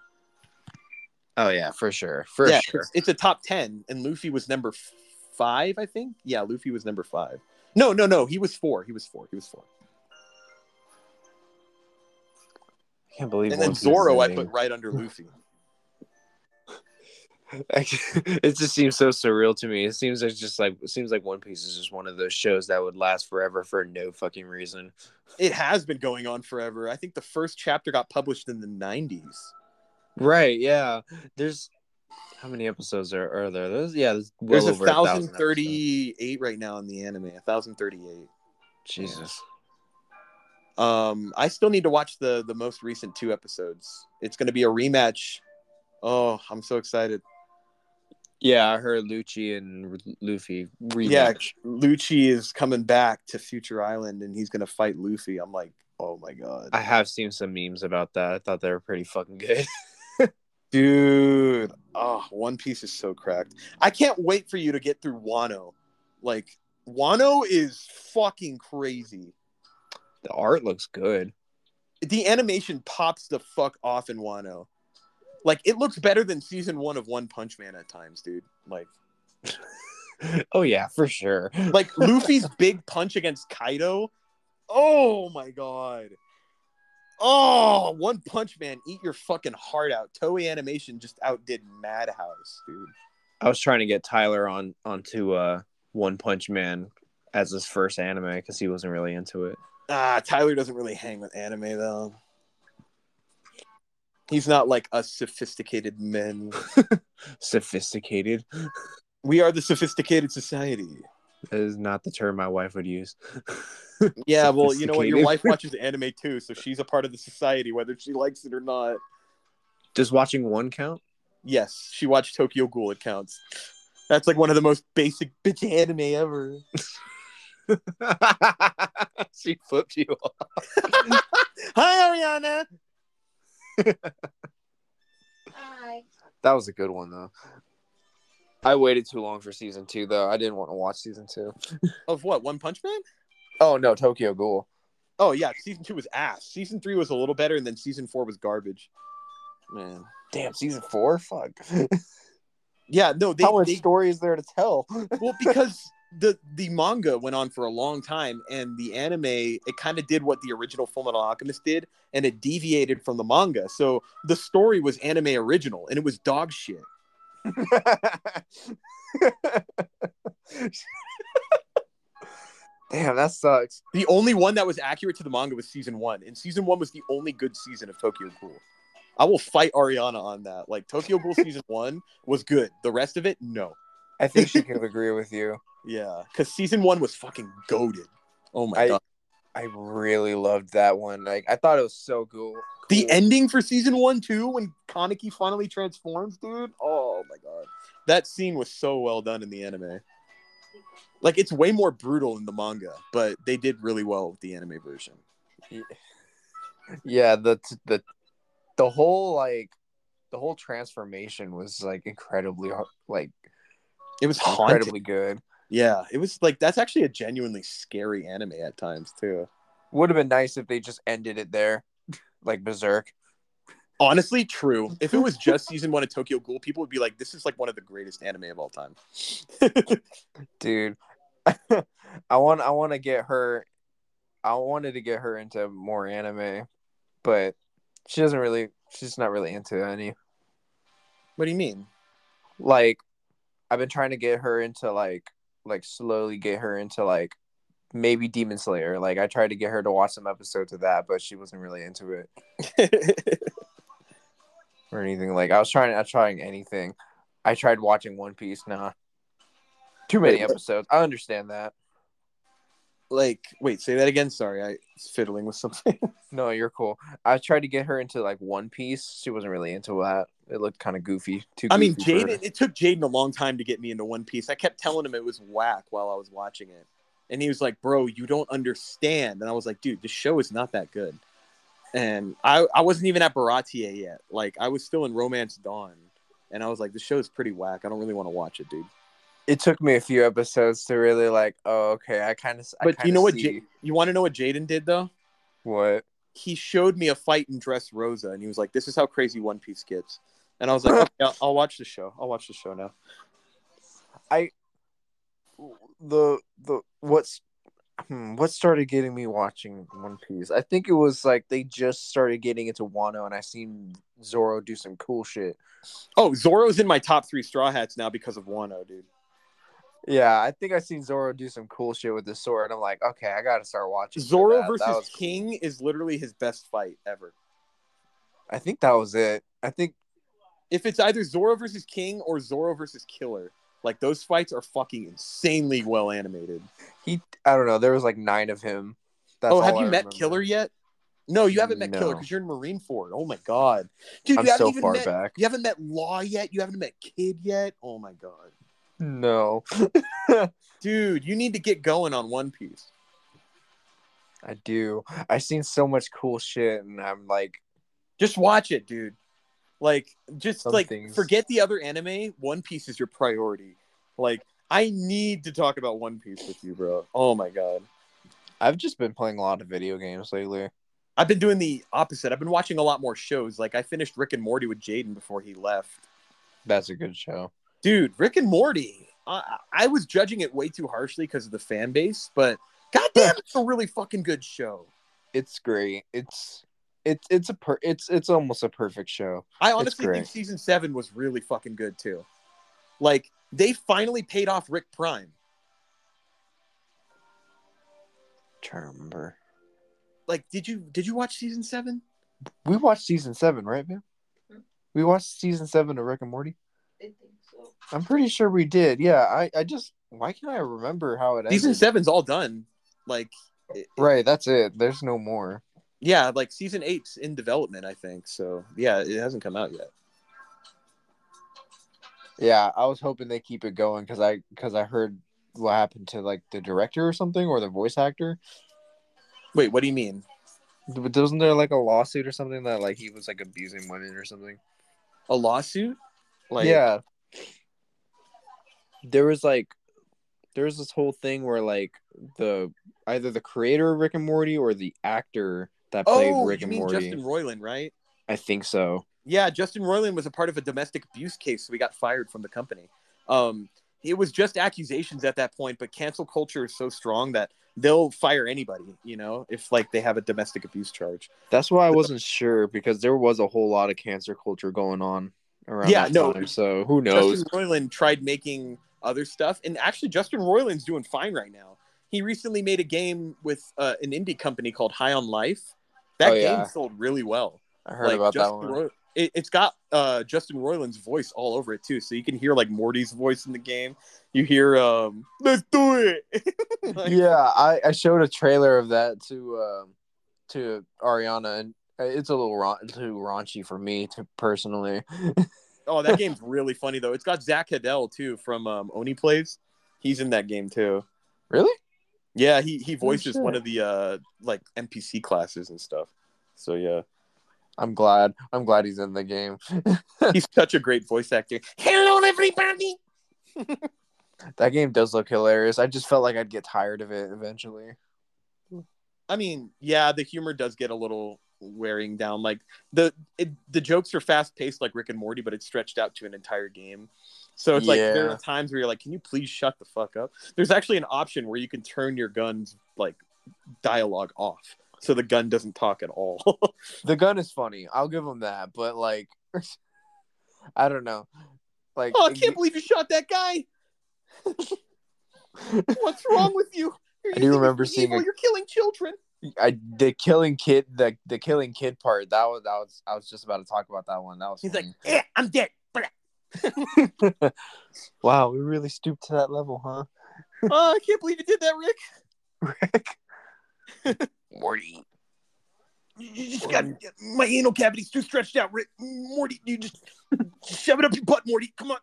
Oh yeah, for sure. It's a top 10, and Luffy was number 5, I think. Yeah, Luffy was number 5. No, he was 4. He was 4. I can't believe. And then Zoro, I put right under Luffy. It just seems so surreal to me. It seems like One Piece is just one of those shows that would last forever for no fucking reason. It has been going on forever. I think the first chapter got published in the 90s. Right, yeah. There's how many episodes are there? There's well over 1,038 right now in the anime. 1,038. Jesus. I still need to watch the most recent 2 episodes. It's going to be a rematch. Oh, I'm so excited. Yeah, I heard Lucci and Luffy rematch. Yeah, Lucci is coming back to Future Island, and he's going to fight Luffy. I'm like, oh my God. I have seen some memes about that. I thought they were pretty fucking good. Dude, One Piece is so cracked. I can't wait for you to get through Wano. Like, Wano is fucking crazy. The art looks good. The animation pops the fuck off in Wano. Like, it looks better than season 1 of One Punch Man at times, dude. Like, oh yeah, for sure. Like, Luffy's big punch against Kaido. Oh my God. Oh, One Punch Man, eat your fucking heart out. Toei Animation just outdid Madhouse, dude. I was trying to get Tyler onto One Punch Man as his first anime because he wasn't really into it. Tyler doesn't really hang with anime though. He's not like us sophisticated men. Sophisticated? We are the sophisticated society. That is not the term my wife would use. Yeah, well, you know what? Your wife watches anime too, so she's a part of the society, whether she likes it or not. Does watching one count? Yes, she watched Tokyo Ghoul. It counts. That's like one of the most basic bitch anime ever. She flipped you off. Hi, Ariana. Hi. That was a good one, though. I waited too long for season 2, though. I didn't want to watch season 2. Of what? One Punch Man? Oh, no, Tokyo Ghoul. Oh, yeah. Season 2 was ass. Season 3 was a little better, and then season 4 was garbage. Man. Damn, season 4? Fuck. Yeah, no. How much story is there to tell? Well, because the manga went on for a long time, and the anime, it kind of did what the original Fullmetal Alchemist did, and it deviated from the manga. So the story was anime original, and it was dog shit. Damn, that sucks. The only one that was accurate to the manga was season 1, and season 1 was the only good season of Tokyo Ghoul. I will fight Ariana on that. Like, Tokyo Ghoul season 1 was good. The rest of it, no. I think she can agree with you. Yeah, because season 1 was fucking goated. Oh my god. I really loved that one. Like, I thought it was so cool. The ending for season 1 too, when Kaneki finally transforms, dude. Oh my god, that scene was so well done in the anime. Like, it's way more brutal in the manga, but they did really well with the anime version. Yeah, the whole the whole transformation was like incredibly like it was incredibly good. Yeah, it was like that's actually a genuinely scary anime at times too. Would have been nice if they just ended it there, like Berserk. Honestly, true. If it was just season 1 of Tokyo Ghoul, people would be like, "This is like one of the greatest anime of all time." Dude, I want to get her. I wanted to get her into more anime, but she's not really into any. What do you mean? Like, I've been trying to get her into like slowly get her into like maybe Demon Slayer. Like, I tried to get her to watch some episodes of that, but she wasn't really into it. Or anything. Like, I was trying anything. I tried watching One Piece. Nah. Too many episodes. I understand that. Like, wait, say that again. Sorry, I was fiddling with something. No, you're cool. I tried to get her into like One Piece. She wasn't really into that. It looked kind of goofy. I mean, Jaden. It took Jaden a long time to get me into One Piece. I kept telling him it was whack while I was watching it, and he was like, "Bro, you don't understand." And I was like, "Dude, the show is not that good." And I wasn't even at Baratie yet. Like, I was still in Romance Dawn, and I was like, "The show is pretty whack. I don't really want to watch it, dude." It took me a few episodes to really like. Oh, okay. I kind of. But you know what? You want to know what Jaden did though? What? He showed me a fight in Dressrosa, and he was like, "This is how crazy One Piece gets." And I was like, "Okay, I'll watch the show. I'll watch the show now." What started getting me watching One Piece? I think it was like they just started getting into Wano, and I seen Zoro do some cool shit. Oh, Zoro's in my top 3 Straw Hats now because of Wano, dude. Yeah, I think I seen Zoro do some cool shit with the sword. I'm like, okay, I gotta start watching. Zoro versus King is literally his best fight ever. I think that was it. I think if it's either Zoro versus King or Zoro versus Killer, like, those fights are fucking insanely well animated. I don't know. There was like 9 of him. That's have you met Killer yet? No, you haven't met Killer because you're in Marineford. Oh my god, dude! I'm so far back. You haven't met Law yet. You haven't met Kid yet. Oh my god. No. Dude, you need to get going on One Piece. I do. I've seen so much cool shit, and I'm like, just watch it, dude. Like, just forget the other anime. One Piece is your priority. Like, I need to talk about One Piece with you, bro. Oh my god. I've just been playing a lot of video games lately. I've been doing the opposite. I've been watching a lot more shows. Like, I finished Rick and Morty with Jaden before he left. That's a good show. Dude, Rick and Morty. I was judging it way too harshly because of the fan base, but goddamn, it's a really fucking good show. It's great. It's almost a perfect show. I honestly think season 7 was really fucking good too. Like, they finally paid off Rick Prime. Trying to remember. Like, did you watch season 7? We watched season 7, right, man? We watched season 7 of Rick and Morty. I think so. I'm pretty sure we did. Yeah, I just why can't I remember how it ended? Season 7's all done. Like, right, that's it. There's no more. Yeah, like season 8's in development, I think. So yeah, it hasn't come out yet. Yeah, I was hoping they keep it going because I heard what happened to like the director or something or the voice actor. Wait, what do you mean? Wasn't there like a lawsuit or something that like he was like abusing women or something? A lawsuit? Like, yeah. There was this whole thing where like either the creator of Rick and Morty or the actor that played Rick and Morty. Justin Roiland, right? I think so. Yeah, Justin Roiland was a part of a domestic abuse case, so he got fired from the company. it was just accusations at that point, but cancel culture is so strong that they'll fire anybody, you know, if like they have a domestic abuse charge. That's why I wasn't sure, because there was a whole lot of cancer culture going on around Yeah, that no, time. So who knows? Justin Roiland tried making other stuff, and actually Justin Roiland's doing fine right now. He recently made a game with an indie company called High on Life. That game sold really well. I heard about that Justin one. It's got Justin Roiland's voice all over it too, so you can hear like Morty's voice in the game. You hear let's do it. Like, yeah, I showed a trailer of that to Ariana, and it's a little too raunchy for me to personally. oh, that game's really funny though. It's got Zach Hadell too from Oni Plays. He's in that game too. Really? Yeah, he voices one of the like NPC classes and stuff. So yeah. I'm glad he's in the game. He's such a great voice actor. Hello, everybody. That game does look hilarious. I just felt like I'd get tired of it eventually. I mean, yeah, the humor does get a little wearing down. Like the jokes are fast paced, like Rick and Morty, but it's stretched out to an entire game. So it's like there are times where you're like, "Can you please shut the fuck up?" There's actually an option where you can turn your gun's like dialogue off, so the gun doesn't talk at all. The gun is funny. I'll give him that, but like, I don't know. Like, oh, I can't believe you shot that guy. What's wrong with you? I do remember seeing you're killing children. The killing kid part. That was I was just about to talk about that one. That was. He's funny. like, I'm dead. Wow, we really stooped to that level, huh? Oh, I can't believe you did that, Rick. Morty. You just got my anal cavity's too stretched out, Rick. Morty, you just shove it up your butt, Morty. Come on.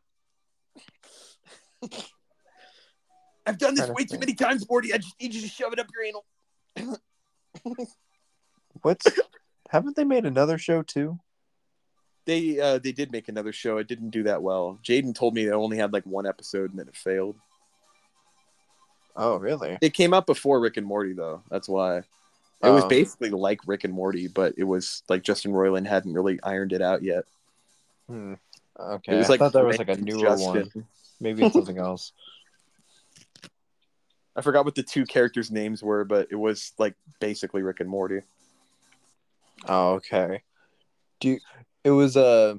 I've done this way too many times, Morty. I just need you to shove it up your anal. Haven't they made another show too? They did make another show. It didn't do that well. Jaden told me they only had like one episode and then it failed. Oh, really? It came out before Rick and Morty, though. That's why. It was basically like Rick and Morty, but it was like Justin Roiland hadn't really ironed it out yet. Okay. It was like, I thought there was like a newer one. Maybe it's something else. I forgot what the two characters' names were, but it was like basically Rick and Morty. Oh, okay. It was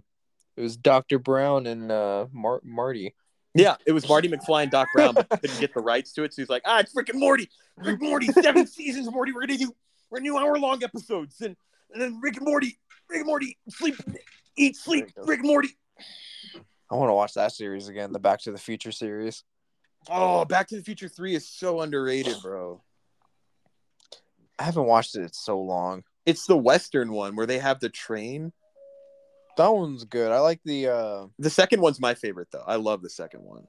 Dr. Brown and Marty. Yeah, it was Marty McFly and Doc Brown, but couldn't get the rights to it, so he's like, it's Rick and Morty. Rick and Morty, 7 seasons, Morty. We're gonna do hour-long episodes, and then Rick and Morty, sleep, eat, sleep, Rick and Morty. I want to watch that series again, the Back to the Future series. Oh, Back to the Future 3 is so underrated, bro. I haven't watched it in so long. It's the Western one where they have the train. That one's good. I like the second one's my favorite though. I love the second one.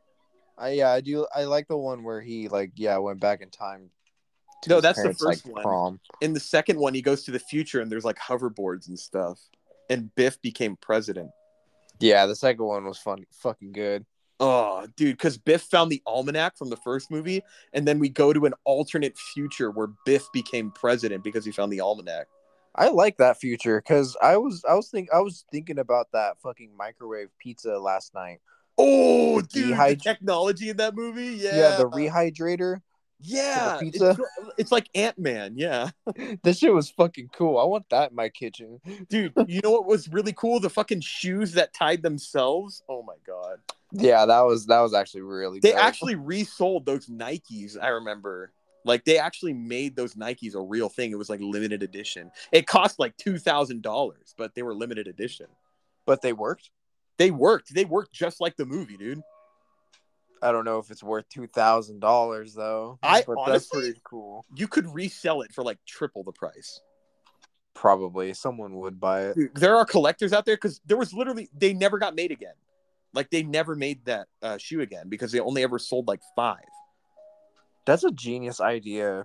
I do. I like the one where he went back in time. No, that's the first like, one. Prom. In the second one, he goes to the future and there's like hoverboards and stuff. And Biff became president. Yeah, the second one was fucking good. Oh, dude, because Biff found the almanac from the first movie, and then we go to an alternate future where Biff became president because he found the almanac. I like that future because I was thinking about that fucking microwave pizza last night. Oh, dude, the technology in that movie, yeah, the rehydrator. Yeah, pizza. It's like Ant-Man, yeah. This shit was fucking cool. I want that in my kitchen. Dude, you know what was really cool? The fucking shoes that tied themselves. Oh my god. Yeah, that was actually really They dope. actually resold those Nikes, I remember. Like, they actually made those Nikes a real thing. It was like limited edition. It cost like $2,000, but they were limited edition. But they worked? They worked. They worked just like the movie, dude. I don't know if it's worth $2,000 though. But honestly, that's pretty cool. You could resell it for like triple the price. Probably someone would buy it. Dude, there are collectors out there because there was literally they never got made again. Like they never made that shoe again because they only ever sold like 5. That's a genius idea.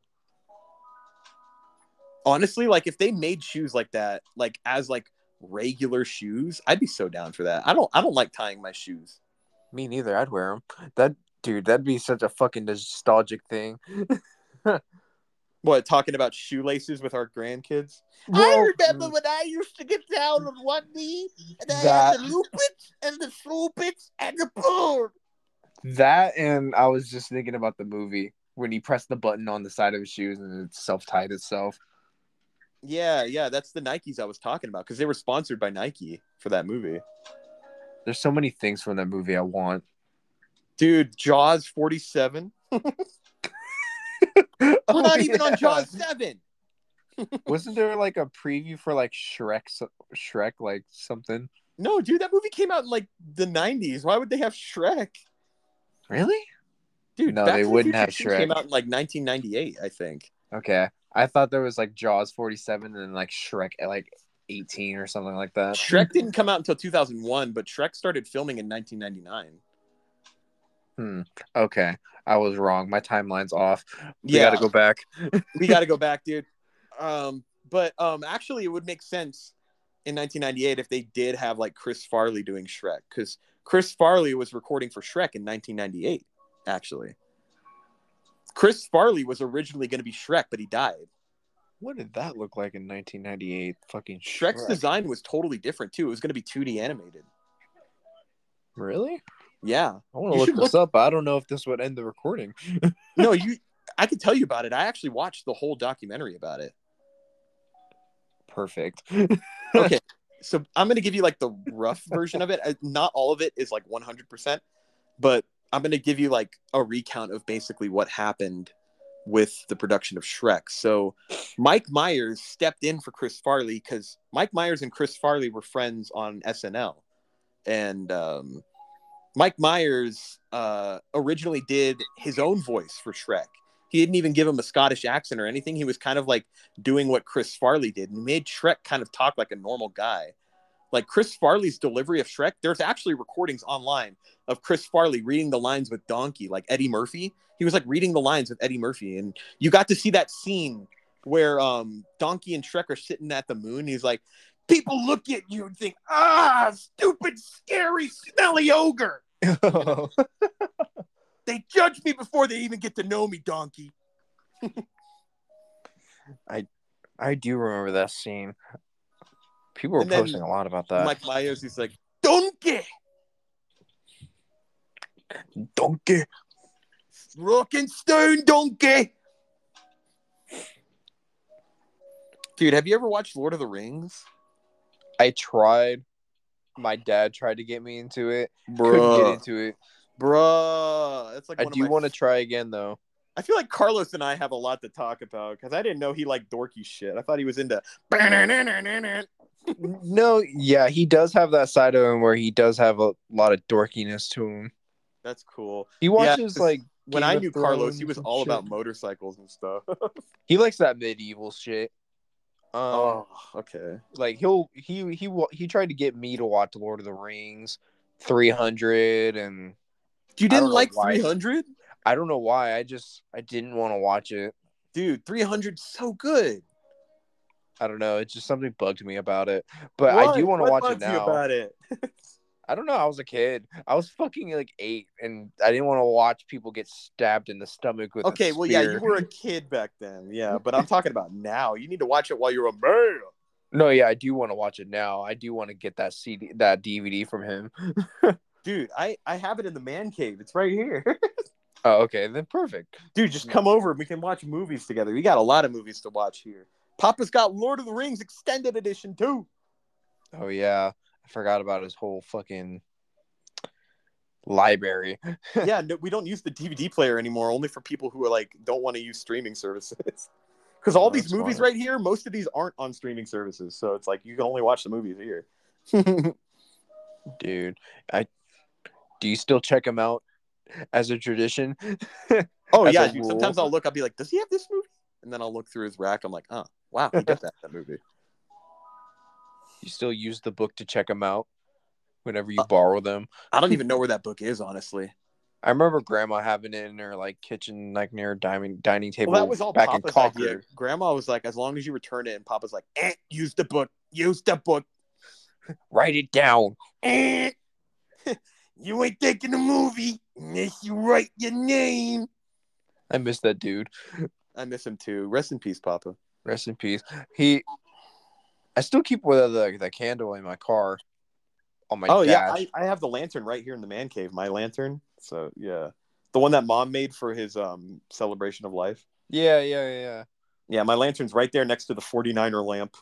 Honestly, like if they made shoes like that, like as like regular shoes, I'd be so down for that. I don't like tying my shoes. Me neither. I'd wear them. That'd be such a fucking nostalgic thing. What, talking about shoelaces with our grandkids? Well, I remember when I used to get down on one knee and I had the loopets and the swoopets and the pull. That, and I was just thinking about the movie when he pressed the button on the side of his shoes and it self-tied itself. Yeah, that's the Nikes I was talking about because they were sponsored by Nike for that movie. There's so many things from that movie I want. Dude, Jaws 47. We're not even on Jaws 7. Wasn't there like a preview for like Shrek like something? No, dude, that movie came out in like the 90s. Why would they have Shrek? Really? Dude, No, Back they to the wouldn't Future have 2 Shrek. came out in like 1998, I think. Okay. I thought there was like Jaws 47 and like Shrek at like 18 or something like that. Shrek didn't come out until 2001, but Shrek started filming in 1999. Okay. I was wrong. My timeline's off. We Yeah, got to go back. we got to go back, dude. But actually, it would make sense in 1998 if they did have like Chris Farley doing Shrek, because Chris Farley was recording for Shrek in 1998. Actually, Chris Farley was originally going to be Shrek, but he died. What did that look like in 1998? Fucking Shrek's Shrek. design was totally different too. It was going to be 2D animated. Really? Yeah, I want to look this up, but I don't know if this would end the recording. No, I could tell you about it. I actually watched the whole documentary about it. Perfect. Okay, so I'm going to give you like the rough version of it. Not all of it is like 100%, but I'm going to give you like a recount of basically what happened with the production of Shrek. So Mike Myers stepped in for Chris Farley because Mike Myers and Chris Farley were friends on SNL. And Mike Myers originally did his own voice for Shrek. He didn't even give him a Scottish accent or anything. He was kind of like doing what Chris Farley did and made Shrek kind of talk like a normal guy. Like Chris Farley's delivery of Shrek, there's actually recordings online of Chris Farley reading the lines with Donkey, like Eddie Murphy. He was like reading the lines with Eddie Murphy. And you got to see that scene where Donkey and Shrek are sitting at the moon. He's like, people look at you and think, stupid, scary, smelly ogre. They judge me before they even get to know me, Donkey. I do remember that scene. People were posting a lot about that. Mike Myers, he's like, Donkey! Donkey! Rock and stone, Donkey! Dude, have you ever watched Lord of the Rings? I tried. My dad tried to get me into it. Bruh. Couldn't get into it. Bruh. That's like I do want to try again, though. I feel like Carlos and I have a lot to talk about because I didn't know he liked dorky shit. I thought he was into. No, yeah, he does have that side of him where he does have a lot of dorkiness to him. That's cool. He watches like when I knew Carlos, he was all about motorcycles and stuff. He likes that medieval shit. Okay. Like he tried to get me to watch Lord of the Rings, 300, and you didn't like 300? I don't know why. I didn't want to watch it. Dude, 300's so good. I don't know. It's just something bugged me about it. But I do want to watch it now. You about it? I don't know. I was a kid. I was fucking like 8, and I didn't want to watch people get stabbed in the stomach with. Okay, well, yeah, you were a kid back then. Yeah, but I'm talking about now. You need to watch it while you're a man. No, yeah, I do want to watch it now. I do want to get that DVD from him. Dude, I have it in the man cave. It's right here. Oh, okay, then perfect. Dude, just come over and we can watch movies together. We got a lot of movies to watch here. Papa's got Lord of the Rings Extended Edition too. Oh yeah, I forgot about his whole fucking library. Yeah, no, we don't use the DVD player anymore. Only for people who are like don't want to use streaming services. Because all these movies right here, most of these aren't on streaming services. So it's like you can only watch the movies here. Dude, do you still check them out as a tradition? Oh yeah, dude. Sometimes I'll look. I'll be like, does he have this movie? And then I'll look through his rack. I'm like, oh, wow, he does have that movie. You still use the book to check them out whenever you borrow them? I don't even know where that book is, honestly. I remember Grandma having it in her like kitchen, like near dining table. Well, that was all back Papa's in Concord. idea. Grandma was like, as long as you return it, and Papa's like, use the book, write it down. You ain't taking the movie unless you write your name. I miss that dude. I miss him too. Rest in peace, Papa. Rest in peace. I still keep the candle in my car. on my Oh yeah, dash. I have the lantern right here in the man cave. My lantern. So yeah, the one that Mom made for his celebration of life. Yeah. Yeah, my lantern's right there next to the 49er lamp.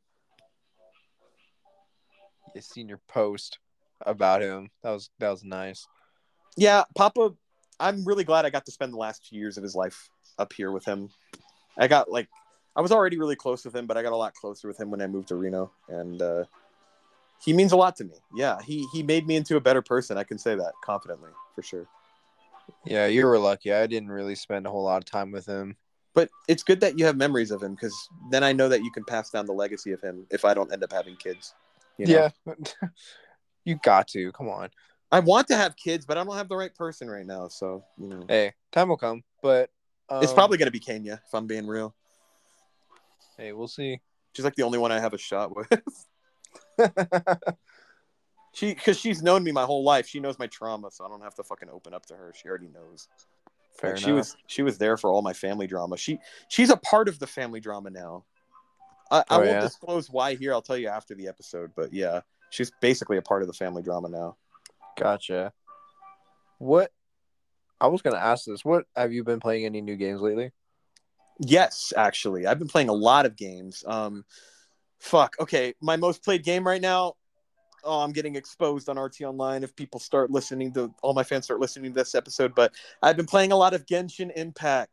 You seen your post about him. That was nice. Yeah, Papa. I'm really glad I got to spend the last 2 years of his life up here with him. I was already really close with him, but I got a lot closer with him when I moved to Reno, and he means a lot to me. Yeah, he made me into a better person. I can say that confidently for sure. Yeah, you were lucky. I didn't really spend a whole lot of time with him. But it's good that you have memories of him because then I know that you can pass down the legacy of him if I don't end up having kids. You know? Yeah, you got to. Come on. I want to have kids, but I don't have the right person right now. So Hey, time will come, but it's probably gonna be Kenya if I'm being real. Hey, we'll see. She's like the only one I have a shot with. Because she's known me my whole life. She knows my trauma, so I don't have to fucking open up to her. She already knows. Fair Like, enough. she was there for all my family drama. She's a part of the family drama now. I won't disclose why here. I'll tell you after the episode. But yeah, she's basically a part of the family drama now. Gotcha. What? I was gonna ask this. What have you been playing any new games lately? Yes, actually, I've been playing a lot of games. Fuck. Okay, my most played game right now. Oh, I'm getting exposed on RT Online if people start listening to all my fans start listening to this episode. But I've been playing a lot of Genshin Impact.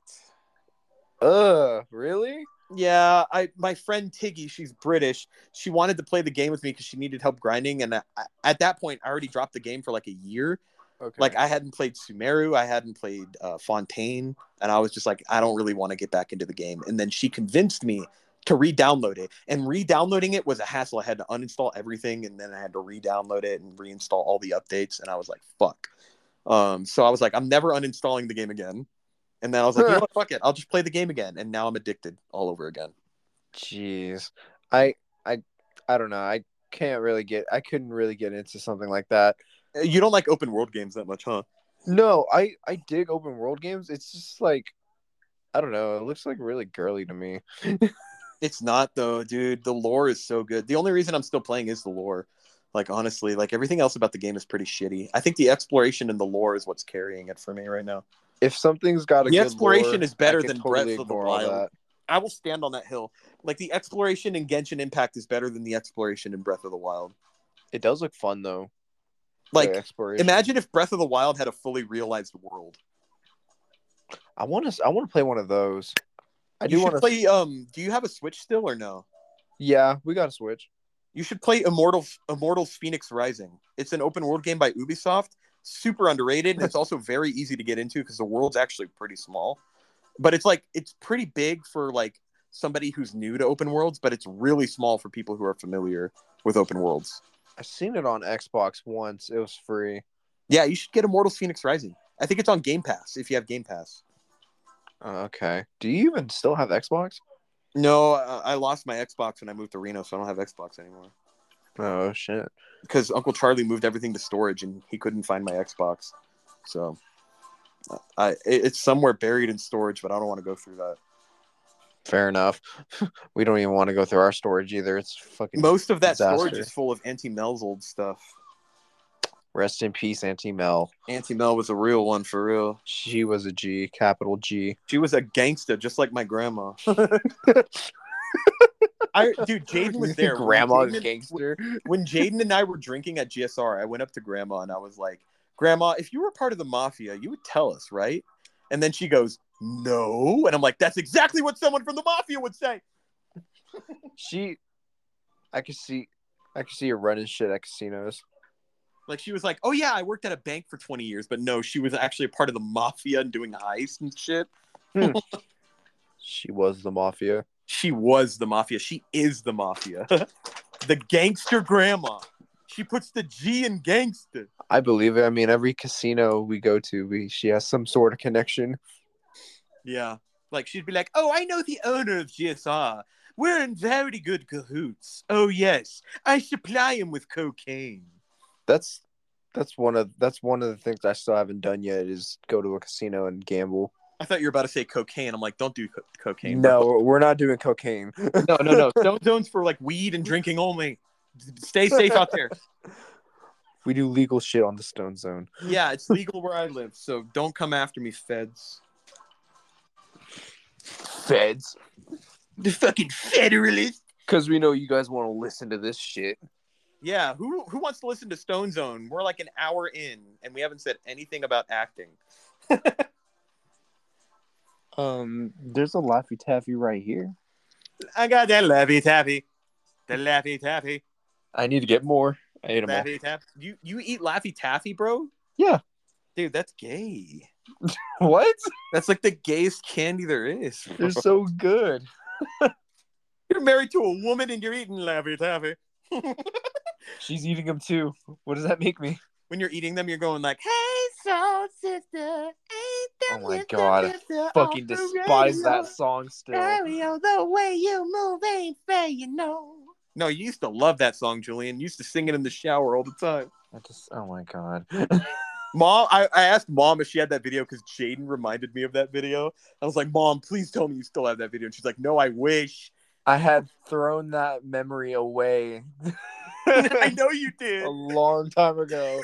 Really? Yeah, my friend Tiggy, she's British. She wanted to play the game with me because she needed help grinding, and at that point, I already dropped the game for like a year. Okay. Like I hadn't played Sumeru, I hadn't played Fontaine, and I was just like, I don't really want to get back into the game. And then she convinced me to re-download it, and re-downloading it was a hassle. I had to uninstall everything, and then I had to re-download it and reinstall all the updates, and I was like, fuck. So I was like, I'm never uninstalling the game again. And then I was like, you know what, fuck it, I'll just play the game again. And now I'm addicted all over again. Jeez, I don't know. I couldn't really get into something like that. You don't like open world games that much, huh? No, I dig open world games. It's just like, I don't know. It looks like really girly to me. It's not though, dude. The lore is so good. The only reason I'm still playing is the lore. Like honestly, like everything else about the game is pretty shitty. I think the exploration and the lore is what's carrying it for me right now. If something's got a The good exploration lore, is better I can than totally Breath of the ignore all Wild. that. I will stand on that hill. Like the exploration in Genshin Impact is better than the exploration in Breath of the Wild. It does look fun though. Like exploration. imagine if Breath of the Wild had a fully realized world. I want to play one of those. I do You want should to play. Do you have a Switch still or no? Yeah, we got a Switch. You should play Immortals Phoenix Rising. It's an open world game by Ubisoft. Super underrated, and it's also very easy to get into because the world's actually pretty small. But it's pretty big for like somebody who's new to open worlds, but it's really small for people who are familiar with open worlds. I've seen it on Xbox once. It was free. Yeah, you should get Immortals Phoenix Rising. I think it's on Game Pass if you have Game Pass. Okay. Do you even still have Xbox? No, I lost my Xbox when I moved to Reno, so I don't have Xbox anymore. Oh shit! Because Uncle Charlie moved everything to storage, and he couldn't find my Xbox. So, it's somewhere buried in storage, but I don't want to go through that. Fair enough. We don't even want to go through our storage either. It's fucking most of that disaster. Storage is full of Auntie Mel's old stuff. Rest in peace, Auntie Mel. Auntie Mel was a real one for real. She was a G, capital G. She was a gangsta, just like my grandma. Dude, Jaden was there. Grandma's gangster. When Jaden and I were drinking at GSR, I went up to Grandma and I was like, Grandma, if you were part of the mafia, you would tell us, right? And then she goes, no. And I'm like, that's exactly what someone from the mafia would say. I could see her running shit at casinos. Like, she was like, oh, yeah, I worked at a bank for 20 years. But no, she was actually a part of the mafia and doing heists and shit. She was the mafia. She was the mafia. She is the mafia. The gangster grandma. She puts the G in gangster. I believe it. I mean, every casino we go to, she has some sort of connection. Yeah. Like, she'd be like, oh, I know the owner of GSR. We're in very good cahoots. Oh, yes. I supply him with cocaine. That's one of the things I still haven't done yet is go to a casino and gamble. I thought you were about to say cocaine. I'm like, don't do cocaine. No, we're not doing cocaine. No. Stone zones for like weed and drinking only. Stay safe out there. We do legal shit on the Stone Zone. Yeah, it's legal where I live, so don't come after me, feds. Feds. The fucking federalists. Because we know you guys want to listen to this shit. Yeah, who wants to listen to Stone Zone? We're like an hour in, and we haven't said anything about acting. There's a Laffy Taffy right here. I got that Laffy Taffy. The Laffy Taffy. I need to get more. I ate them all. Laffy Taffy. You eat Laffy Taffy, bro? Yeah. Dude, that's gay. What? That's like the gayest candy there is. They're so good. You're married to a woman and you're eating Laffy Taffy. She's eating them too. What does that make me? When you're eating them, you're going like, "Hey, soul sister, ain't Oh my god, I fucking despise that song still. Stereo, the way you move ain't fair, you know." No, you used to love that song, Julian. You used to sing it in the shower all the time. Oh my god. Mom, I asked Mom if she had that video because Jaden reminded me of that video. I was like, Mom, please tell me you still have that video. And she's like, no, I wish. I had thrown that memory away. I know you did. A long time ago.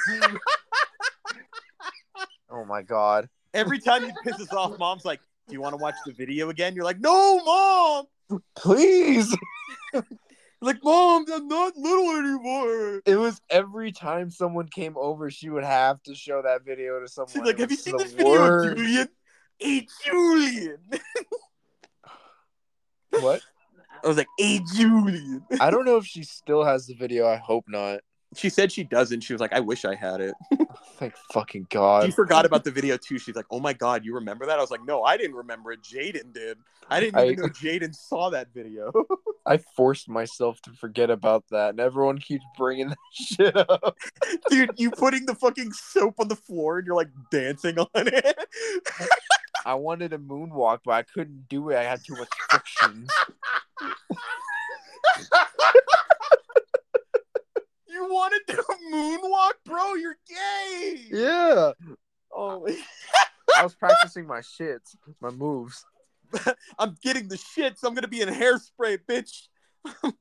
Oh my god. Every time you piss us off, Mom's like, do you want to watch the video again? You're like, no, Mom. Please. Like, Mom, I'm not little anymore. It was every time someone came over, she would have to show that video to someone. She's like, have you seen this video, Julian? Hey, Julian. What? I was like, hey, Julian. I don't know if she still has the video. I hope not. She said she doesn't. She was like, I wish I had it. Thank fucking God. She forgot about the video too. She's like, oh my God, you remember that? I was like, no, I didn't remember it. Jaden did. I didn't even know Jaden saw that video. I forced myself to forget about that, and everyone keeps bringing that shit up. Dude, you putting the fucking soap on the floor and you're like dancing on it. I wanted a moonwalk, but I couldn't do it. I had too much friction. You wanted to moonwalk, bro? You're gay. Yeah. Oh, I was practicing my shits, my moves. I'm getting the shits. I'm gonna be in Hairspray, bitch. I'm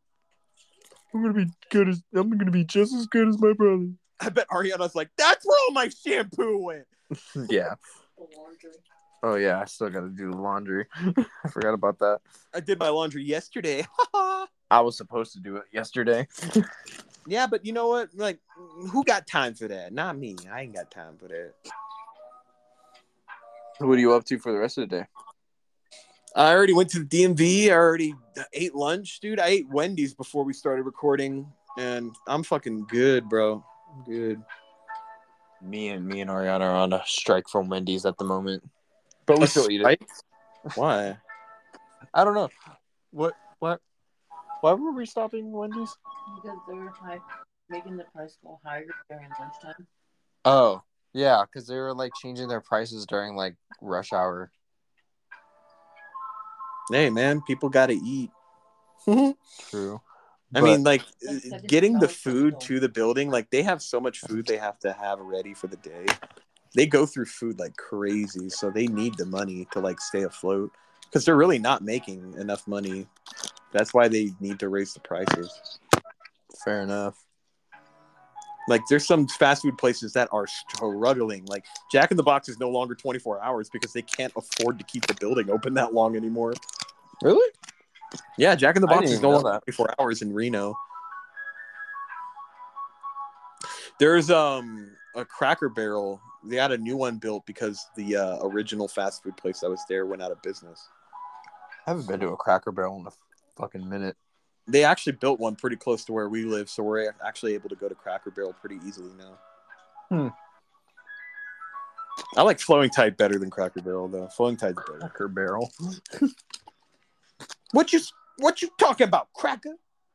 gonna be just as good as my brother. I bet Ariana's like, that's where all my shampoo went. Yeah. Oh yeah, I still gotta do the laundry. I forgot about that. I did my laundry yesterday. I was supposed to do it yesterday. Yeah, but you know what? Like, who got time for that? Not me. I ain't got time for that. What are you up to for the rest of the day? I already went to the DMV. I already ate lunch, dude. I ate Wendy's before we started recording, and I'm fucking good, bro. I'm good. Me and Ariana are on a strike from Wendy's at the moment, but we still eat it. Why? I don't know. What? Why were we stopping Wendy's? Because they're like making the price go higher during lunchtime. Oh, yeah, because they were like changing their prices during like rush hour. Hey, man, people got to eat. True. I mean, like, getting the food to the building, like, they have so much food they have to have ready for the day. They go through food like crazy, so they need the money to, like, stay afloat. Because they're really not making enough money. That's why they need to raise the prices. Fair enough. Like, there's some fast food places that are struggling. Like, Jack in the Box is no longer 24 hours because they can't afford to keep the building open that long anymore. Really? Yeah, Jack in the Box is no longer that. 24 hours in Reno. There's a Cracker Barrel. They had a new one built because the original fast food place that was there went out of business. I haven't been to a Cracker Barrel in a fucking minute. They actually built one pretty close to where we live, so we're actually able to go to Cracker Barrel pretty easily now. I like Flowing Tide better than Cracker Barrel, though. Flowing Tide's better. Cracker Barrel. What you talking about, Cracker?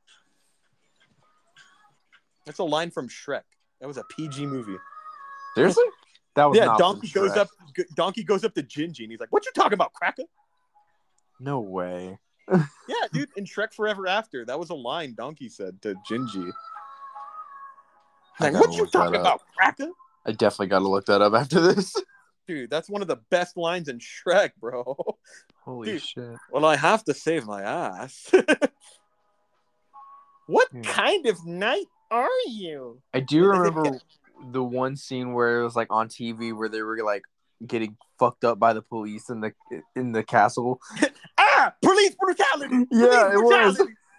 That's a line from Shrek. That was a PG movie. Seriously? That was not Donkey goes up. Donkey goes up to Gingy, and he's like, "What you talking about, Cracker?" No way. Yeah, dude. In Shrek Forever After, that was a line Donkey said to Gingy. Like, what you talking about, Cracker? I definitely got to look that up after this. Dude, that's one of the best lines in Shrek, bro. Holy shit. Well, I have to save my ass. What kind of night are you? I do remember the one scene where it was like on TV where they were like getting fucked up by the police in the castle. Police brutality. Yeah, it was.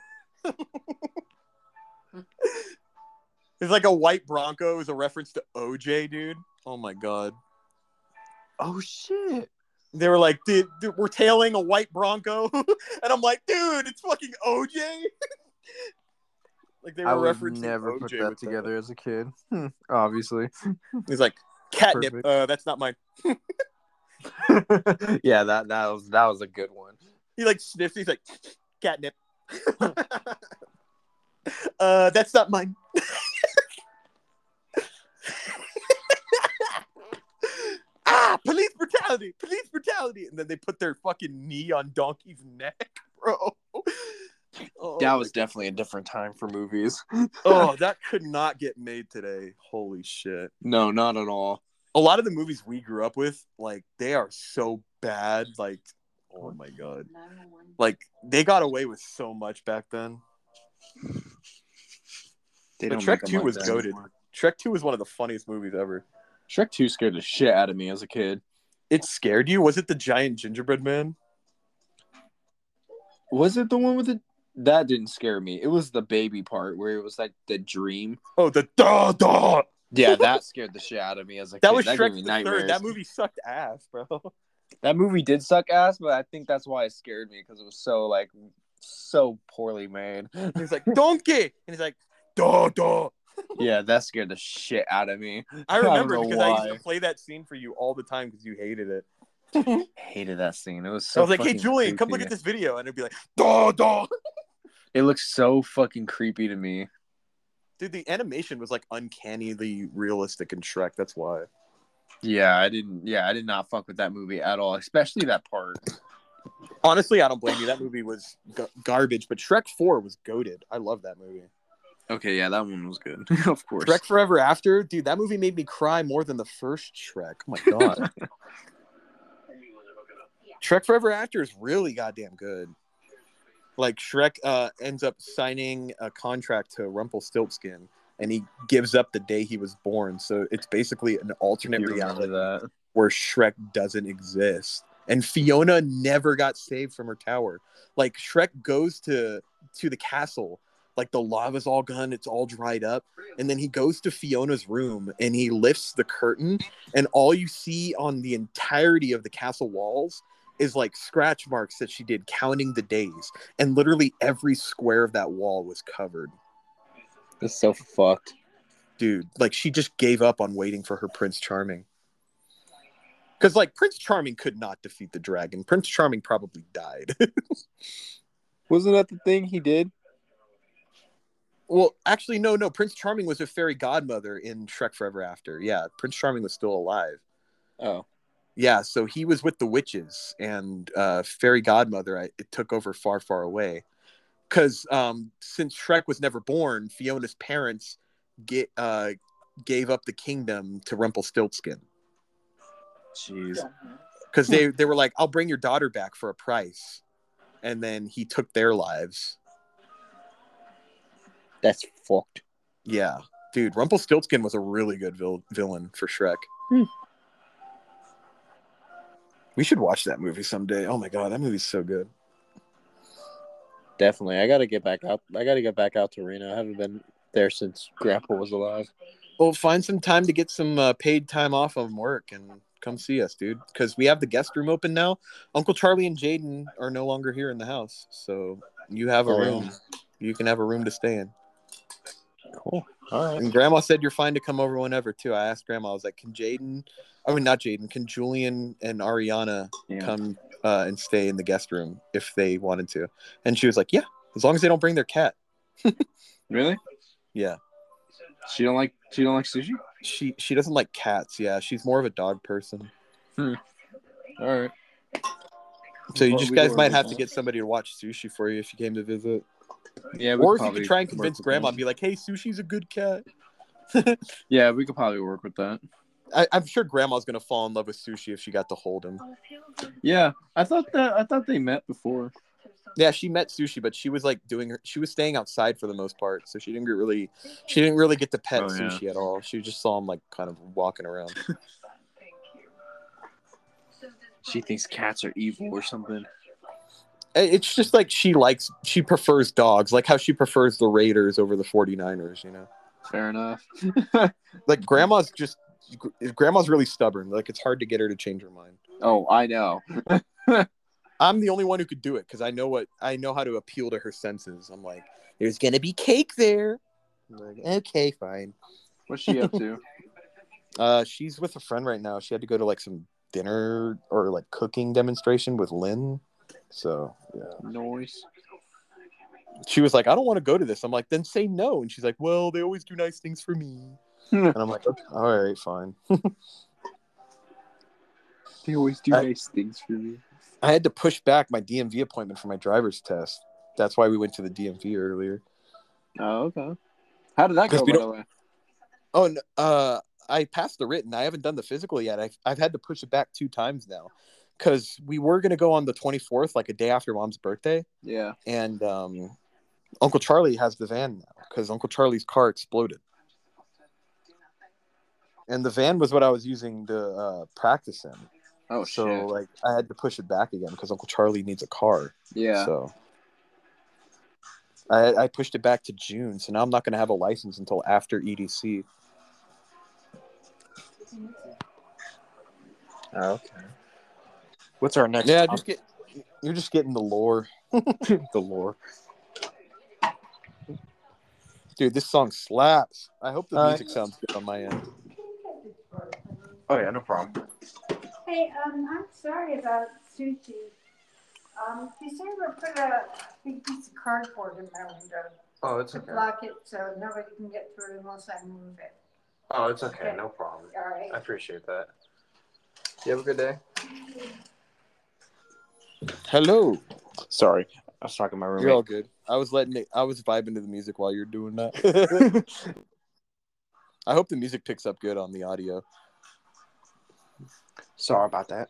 It's like a white Bronco is a reference to OJ, dude. Oh my god. Oh shit. They were like, dude, we're tailing a white Bronco. And I'm like, dude, it's fucking OJ. Like they were I would referencing never OJ put that with together as a kid. Obviously. He's like, catnip. Perfect. That's not mine. Yeah, that was a good one. He like sniffs. He's like, catnip. That's not mine. Police brutality, police brutality, and then they put their fucking knee on Donkey's neck, bro. Oh, That was definitely a different time for movies. oh, that could not get made today. Holy shit. No, not at all. A lot of the movies we grew up with, like, they are so bad. Like, oh my god. Like, they got away with so much back then. They But don't Shrek make 'em 2 like was that goated. anymore. Shrek 2 was one of the funniest movies ever. Shrek 2 scared the shit out of me as a kid. It scared you? Was it the giant gingerbread man? Was it the one with the... That didn't scare me. It was the baby part where it was like the dream. Oh, the da. Yeah, that scared the shit out of me as a kid. That was gave Shrek me the nightmares. Third. That movie sucked ass, bro. That movie did suck ass, but I think that's why it scared me, because it was so poorly made. He's like, donkey! And he's like, da. Yeah, that scared the shit out of me. I remember don't know because I why. used to play that scene for you all the time because you hated it. Hated that scene. It was I so was like, hey, fucking Julian, come look creepy. at this video. And it'd be like, da. It looks so fucking creepy to me. Dude, the animation was like uncannily realistic in Shrek. That's why. Yeah, I did not fuck with that movie at all, especially that part. Honestly, I don't blame you. That movie was garbage, but Shrek 4 was goated. I love that movie. Okay, yeah, that one was good. Of course. Shrek Forever After, dude, that movie made me cry more than the first Shrek. Oh my god. Shrek Forever After is really goddamn good. Like Shrek ends up signing a contract to Rumpelstiltskin, and he gives up the day he was born. So it's basically an alternate reality that. where Shrek doesn't exist. And Fiona never got saved from her tower. Like Shrek goes to the castle, like the lava's all gone, it's all dried up, and then he goes to Fiona's room and he lifts the curtain, and all you see on the entirety of the castle walls is like scratch marks that she did counting the days, and literally every square of that wall was covered. It's so fucked. Dude, like she just gave up on waiting for her Prince Charming. Because like Prince Charming could not defeat the dragon. Prince Charming probably died. Wasn't that the thing he did? Well, actually, no. Prince Charming was a fairy godmother in Shrek Forever After. Yeah, Prince Charming was still alive. Oh. Yeah, so he was with the witches, and fairy godmother it took over far, far away. Because since Shrek was never born, Fiona's parents gave up the kingdom to Rumpelstiltskin. Jeez. Because they were like, I'll bring your daughter back for a price. And then he took their lives. That's fucked. Yeah. Dude, Rumpelstiltskin was a really good villain for Shrek. We should watch that movie someday. Oh my god, that movie's so good. Definitely. I gotta get back out to Reno. I haven't been there since Grandpa was alive. Well, find some time to get some paid time off from work and come see us, dude. Because we have the guest room open now. Uncle Charlie and Jaden are no longer here in the house. So you have a room. You can have a room to stay in. Cool. All right. And Grandma said you're fine to come over whenever, too. I asked Grandma, I was like, can Julian and Ariana come and stay in the guest room if they wanted to? And she was like, yeah, as long as they don't bring their cat. Really? Yeah. She don't like sushi? She doesn't like cats. Yeah, she's more of a dog person. All right. So you guys might have to get somebody to watch sushi for you if you came to visit. Yeah, or if you could try and convince Grandma and be like, hey, Sushi's a good cat. Yeah, we could probably work with that. I'm sure Grandma's gonna fall in love with Sushi if she got to hold him. Yeah, I thought they met before. Yeah, she met Sushi, but she was like she was staying outside for the most part, so she didn't really get to pet Sushi at all. She just saw him like kind of walking around. She thinks cats are evil or something. It's just like she prefers dogs, like how she prefers the Raiders over the 49ers, you know. Fair enough. Like grandma's really stubborn. Like it's hard to get her to change her mind. Oh, I know. I'm the only one who could do it because I know how to appeal to her senses. I'm like, there's gonna be cake there. I'm like, okay, fine. What's she up to? She's with a friend right now. She had to go to like some dinner or like cooking demonstration with Lynn. So yeah. Noise. She was like, I don't want to go to this. I'm like, then say no. And she's like, well, they always do nice things for me. And I'm like, okay, all right, fine. They always do nice things for me. I had to push back my DMV appointment for my driver's test. That's why we went to the DMV earlier. Oh, okay. How did that go, by the way? Oh, no, I passed the written. I haven't done the physical yet. I've had to push it back 2 times now because we were going to go on the 24th, like a day after Mom's birthday. Yeah. And Uncle Charlie has the van now because Uncle Charlie's car exploded. And the van was what I was using to practice in. Oh, so shit. like I had to push it back again because Uncle Charlie needs a car. Yeah. So I pushed it back to June. So now I'm not going to have a license until after EDC. Oh, okay. What's our next? Yeah, you're just getting the lore. The lore. Dude, this song slaps. I hope the music sounds good on my end. Oh yeah, no problem. Hey, I'm sorry about Sushi. December put a big piece of cardboard in my window. Oh, it's to okay. block it so nobody can get through unless I move it. Oh, it's okay. No problem. All right. I appreciate that. You have a good day. Hello. Sorry, I was talking to my roommate. You're all good. I was vibing to the music while you're doing that. I hope the music picks up good on the audio. Sorry about that.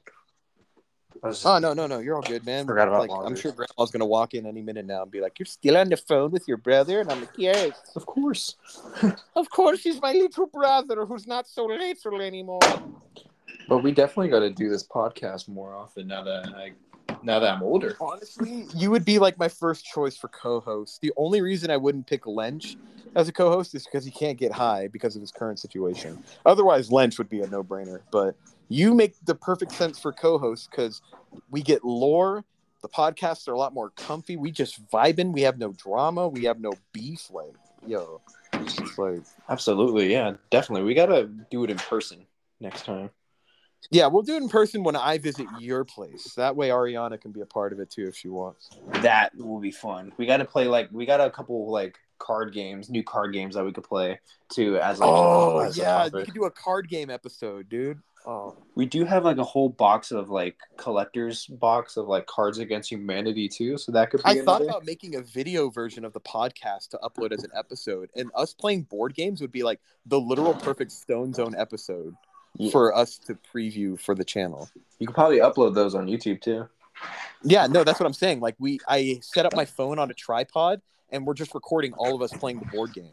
Oh no, you're all good, man. Forgot about I'm sure Grandma's gonna walk in any minute now and be like, "You're still on the phone with your brother?" And I'm like, "Yes, of course. Of course, he's my little brother who's not so little anymore." But we definitely got to do this podcast more often now that I'm older. Honestly, you would be like my first choice for co-host. The only reason I wouldn't pick Lench as a co-host is because he can't get high because of his current situation. Otherwise, Lench would be a no-brainer. But you make the perfect sense for co-host because we get lore. The podcasts are a lot more comfy. We just vibing. We have no drama. We have no beef. Like, yo, it's like absolutely, yeah, definitely. We gotta do it in person next time. Yeah, we'll do it in person when I visit your place. That way Ariana can be a part of it too if she wants. That will be fun. We got to play we got a couple new card games that we could play too as you could do a card game episode, dude. Oh. We do have a whole box of collector's box of Cards Against Humanity too, so that could be thought about making a video version of the podcast to upload as an episode, and us playing board games would be like the literal perfect Stone Zone episode. Yeah. For us to preview for the channel. You could probably upload those on YouTube too. Yeah, no, that's what I'm saying. I set up my phone on a tripod and we're just recording all of us playing the board game.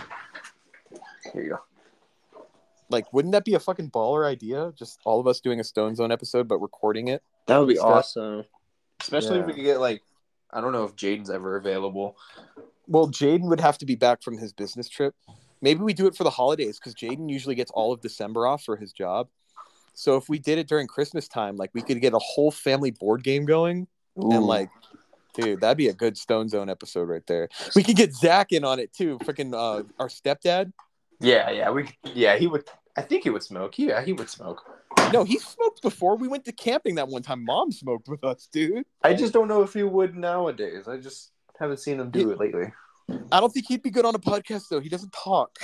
Here you go. Wouldn't that be a fucking baller idea? Just all of us doing a Stone Zone episode but recording it. That would be awesome. Especially if we could get I don't know if Jaden's ever available. Well, Jaden would have to be back from his business trip. Maybe we do it for the holidays because Jaden usually gets all of December off for his job. So if we did it during Christmas time, we could get a whole family board game going. Ooh. And dude, that'd be a good Stone Zone episode right there. We could get Zach in on it too. Freaking our stepdad. Yeah, he would. I think he would smoke. Yeah, he would smoke. No, he smoked before. We went to camping that one time. Mom smoked with us, dude. I just don't know if he would nowadays. I just haven't seen him do it lately. I don't think he'd be good on a podcast, though. He doesn't talk.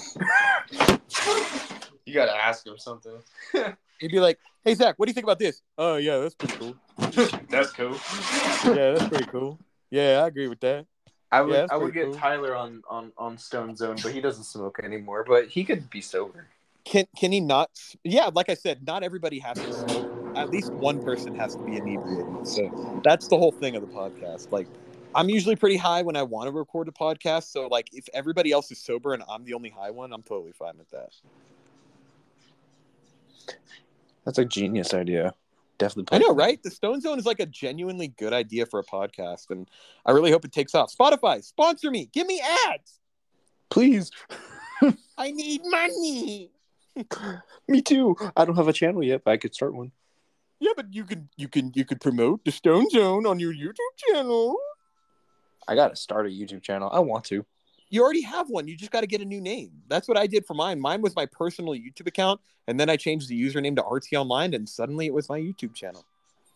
You gotta ask him something. He'd be like, "Hey, Zach, what do you think about this?" "Oh, yeah, that's pretty cool." That's cool. Yeah, that's pretty cool. Yeah, I agree with that. I would get cool. Tyler on Stone Zone, but he doesn't smoke anymore. But he could be sober. Can he not? Yeah, like I said, not everybody has to smoke. at least one person has to be inebriated. So that's the whole thing of the podcast. Like, I'm usually pretty high when I want to record a podcast. So, like, if everybody else is sober and I'm the only high one, I'm totally fine with that. That's a genius idea. Definitely. I know, right? The Stone Zone is like a genuinely good idea for a podcast, and I really hope it takes off. Spotify, sponsor me. Give me ads. Please. I need money. Me too. I don't have a channel yet, but I could start one. Yeah, but you could promote the Stone Zone on your YouTube channel. I gotta start a YouTube channel. I want to. You already have one. You just got to get a new name. That's what I did for mine. Mine was my personal YouTube account, and then I changed the username to RT Online, and suddenly it was my YouTube channel.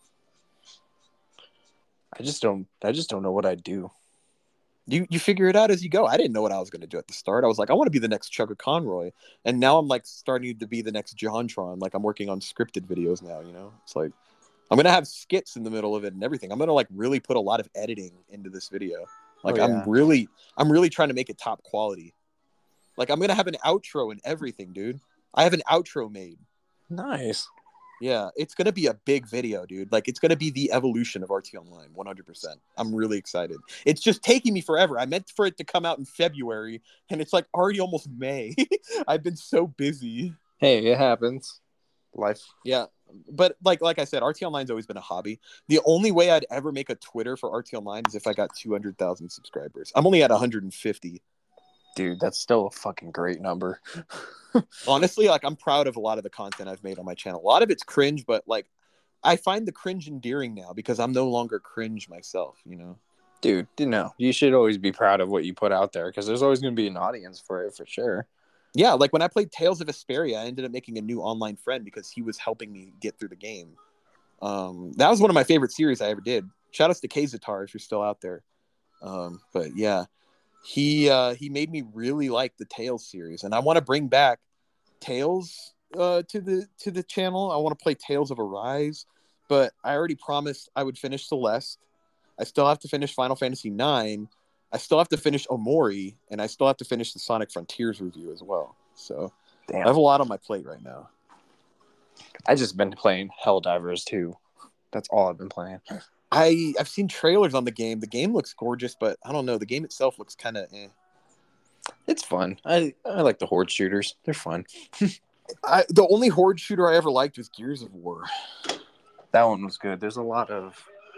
I just don't know what I'd do. You figure it out as you go. I didn't know what I was going to do at the start. I was like, I want to be the next Chugga Conroy, and now I'm like starting to be the next JonTron. Like, I'm working on scripted videos now. You know, it's like I'm gonna have skits in the middle of it and everything. I'm gonna like really put a lot of editing into this video. Like, I'm really trying to make it top quality. Like, I'm gonna have an outro and everything, dude. I have an outro made. Nice. Yeah, it's gonna be a big video, dude. Like, it's gonna be the evolution of RT Online, 100%. I'm really excited. It's just taking me forever. I meant for it to come out in February, and it's like already almost May. I've been so busy. Hey, it happens. Life. Yeah, but like I said, RT Online's always been a hobby. The only way I'd ever make a Twitter for RT Online is if I got 200,000 subscribers. I'm only at 150. Dude, that's still a fucking great number. Honestly, like, I'm proud of a lot of the content I've made on my channel. A lot of it's cringe, but like, I find the cringe endearing now because I'm no longer cringe myself, you know? Dude, no, you should always be proud of what you put out there because there's always going to be an audience for it, for sure. Yeah, like when I played Tales of Vesperia, I ended up making a new online friend because he was helping me get through the game. That was one of my favorite series I ever did. Shout outs to Kazatar if you're still out there. But yeah, he made me really like the Tales series, and I want to bring back Tales to the channel. I want to play Tales of Arise, but I already promised I would finish Celeste. I still have to finish Final Fantasy IX. I still have to finish Omori, and I still have to finish the Sonic Frontiers review as well. So Damn. I have a lot on my plate right now. I just been playing Helldivers too. That's all I've been playing. I've seen trailers on the game. The game looks gorgeous, but I don't know. The game itself looks kind of eh. It's fun. I like the horde shooters. They're fun. The only horde shooter I ever liked was Gears of War. That one was good. There's a lot of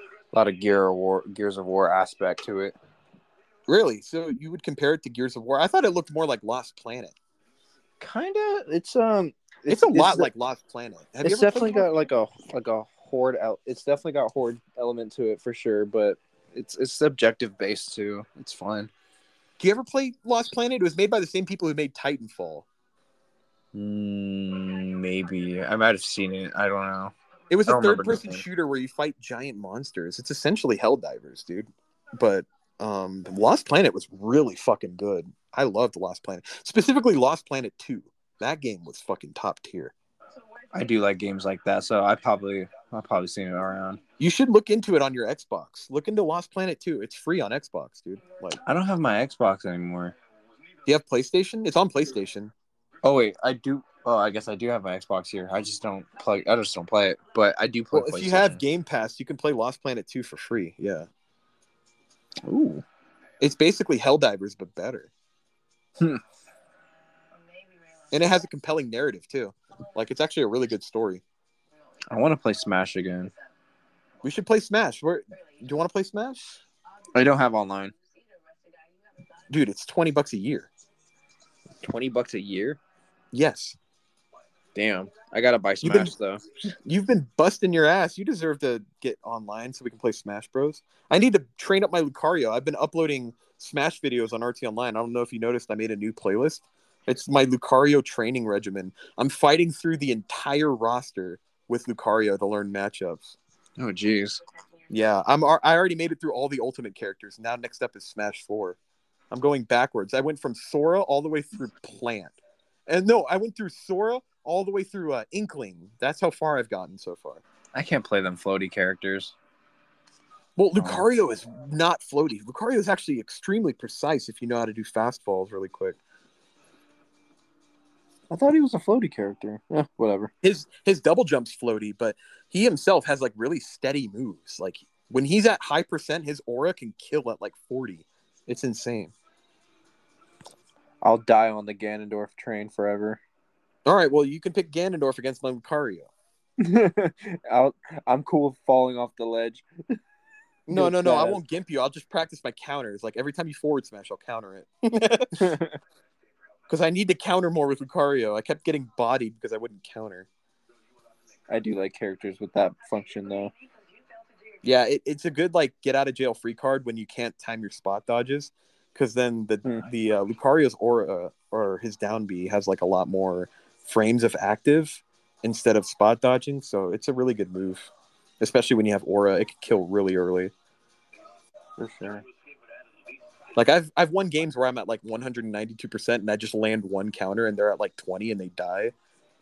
Gears of War aspect to it. Really? So you would compare it to Gears of War? I thought it looked more like Lost Planet. Kinda. It's a lot like Lost Planet. It's definitely got like a horde out. It's definitely got horde element to it for sure, but it's subjective based too. It's fun. Do you ever play Lost Planet? It was made by the same people who made Titanfall. Maybe I might have seen it. I don't know. It was a third-person shooter where you fight giant monsters. It's essentially Helldivers, dude. But Lost Planet was really fucking good. I loved Lost Planet, specifically Lost Planet 2. That game was fucking top tier. I do like games like that, so I've probably seen it around. You should look into it on your Xbox. Look into Lost Planet 2. It's free on Xbox, dude. Like, I don't have my Xbox anymore. Do you have PlayStation? It's on PlayStation. Oh wait, I do. Oh, I guess I do have my Xbox here. I just don't play it, but I do play. Well, if you have Game Pass, you can play Lost Planet 2 for free. Yeah. Ooh. It's basically Helldivers, but better. And it has a compelling narrative too. Like, it's actually a really good story. I want to play Smash again. We should play Smash. Do you want to play Smash? I don't have online. Dude, it's $20 a year. $20 a year? Yes. Damn. I gotta buy Smash though. You've been busting your ass. You deserve to get online so we can play Smash Bros. I need to train up my Lucario. I've been uploading Smash videos on RT Online. I don't know if you noticed, I made a new playlist. It's my Lucario training regimen. I'm fighting through the entire roster with Lucario to learn matchups. Oh, jeez. Yeah, I already made it through all the ultimate characters. Now next up is Smash 4. I'm going backwards. I went from Sora all the way through Plant. And no, I went through Sora all the way through Inkling. That's how far I've gotten so far. I can't play them floaty characters. Well, Lucario is not floaty. Lucario is actually extremely precise if you know how to do fast falls really quick. I thought he was a floaty character. Whatever. His double jump's floaty, but he himself has like really steady moves. Like when he's at high percent, his aura can kill at like 40. It's insane. I'll die on the Ganondorf train forever. All right, well, you can pick Ganondorf against Lucario. I'm cool with falling off the ledge. No, I won't gimp you. I'll just practice my counters. Like every time you forward smash, I'll counter it. Because I need to counter more with Lucario. I kept getting bodied because I wouldn't counter. I do like characters with that function, though. Yeah, it's a good like get out of jail free card when you can't time your spot dodges, because then the Lucario's aura or his down B has like a lot more frames of active instead of spot dodging. So it's a really good move, especially when you have aura. It can kill really early. For sure. Like I've won games where I'm at like 192% and I just land one counter and they're at like 20 and they die.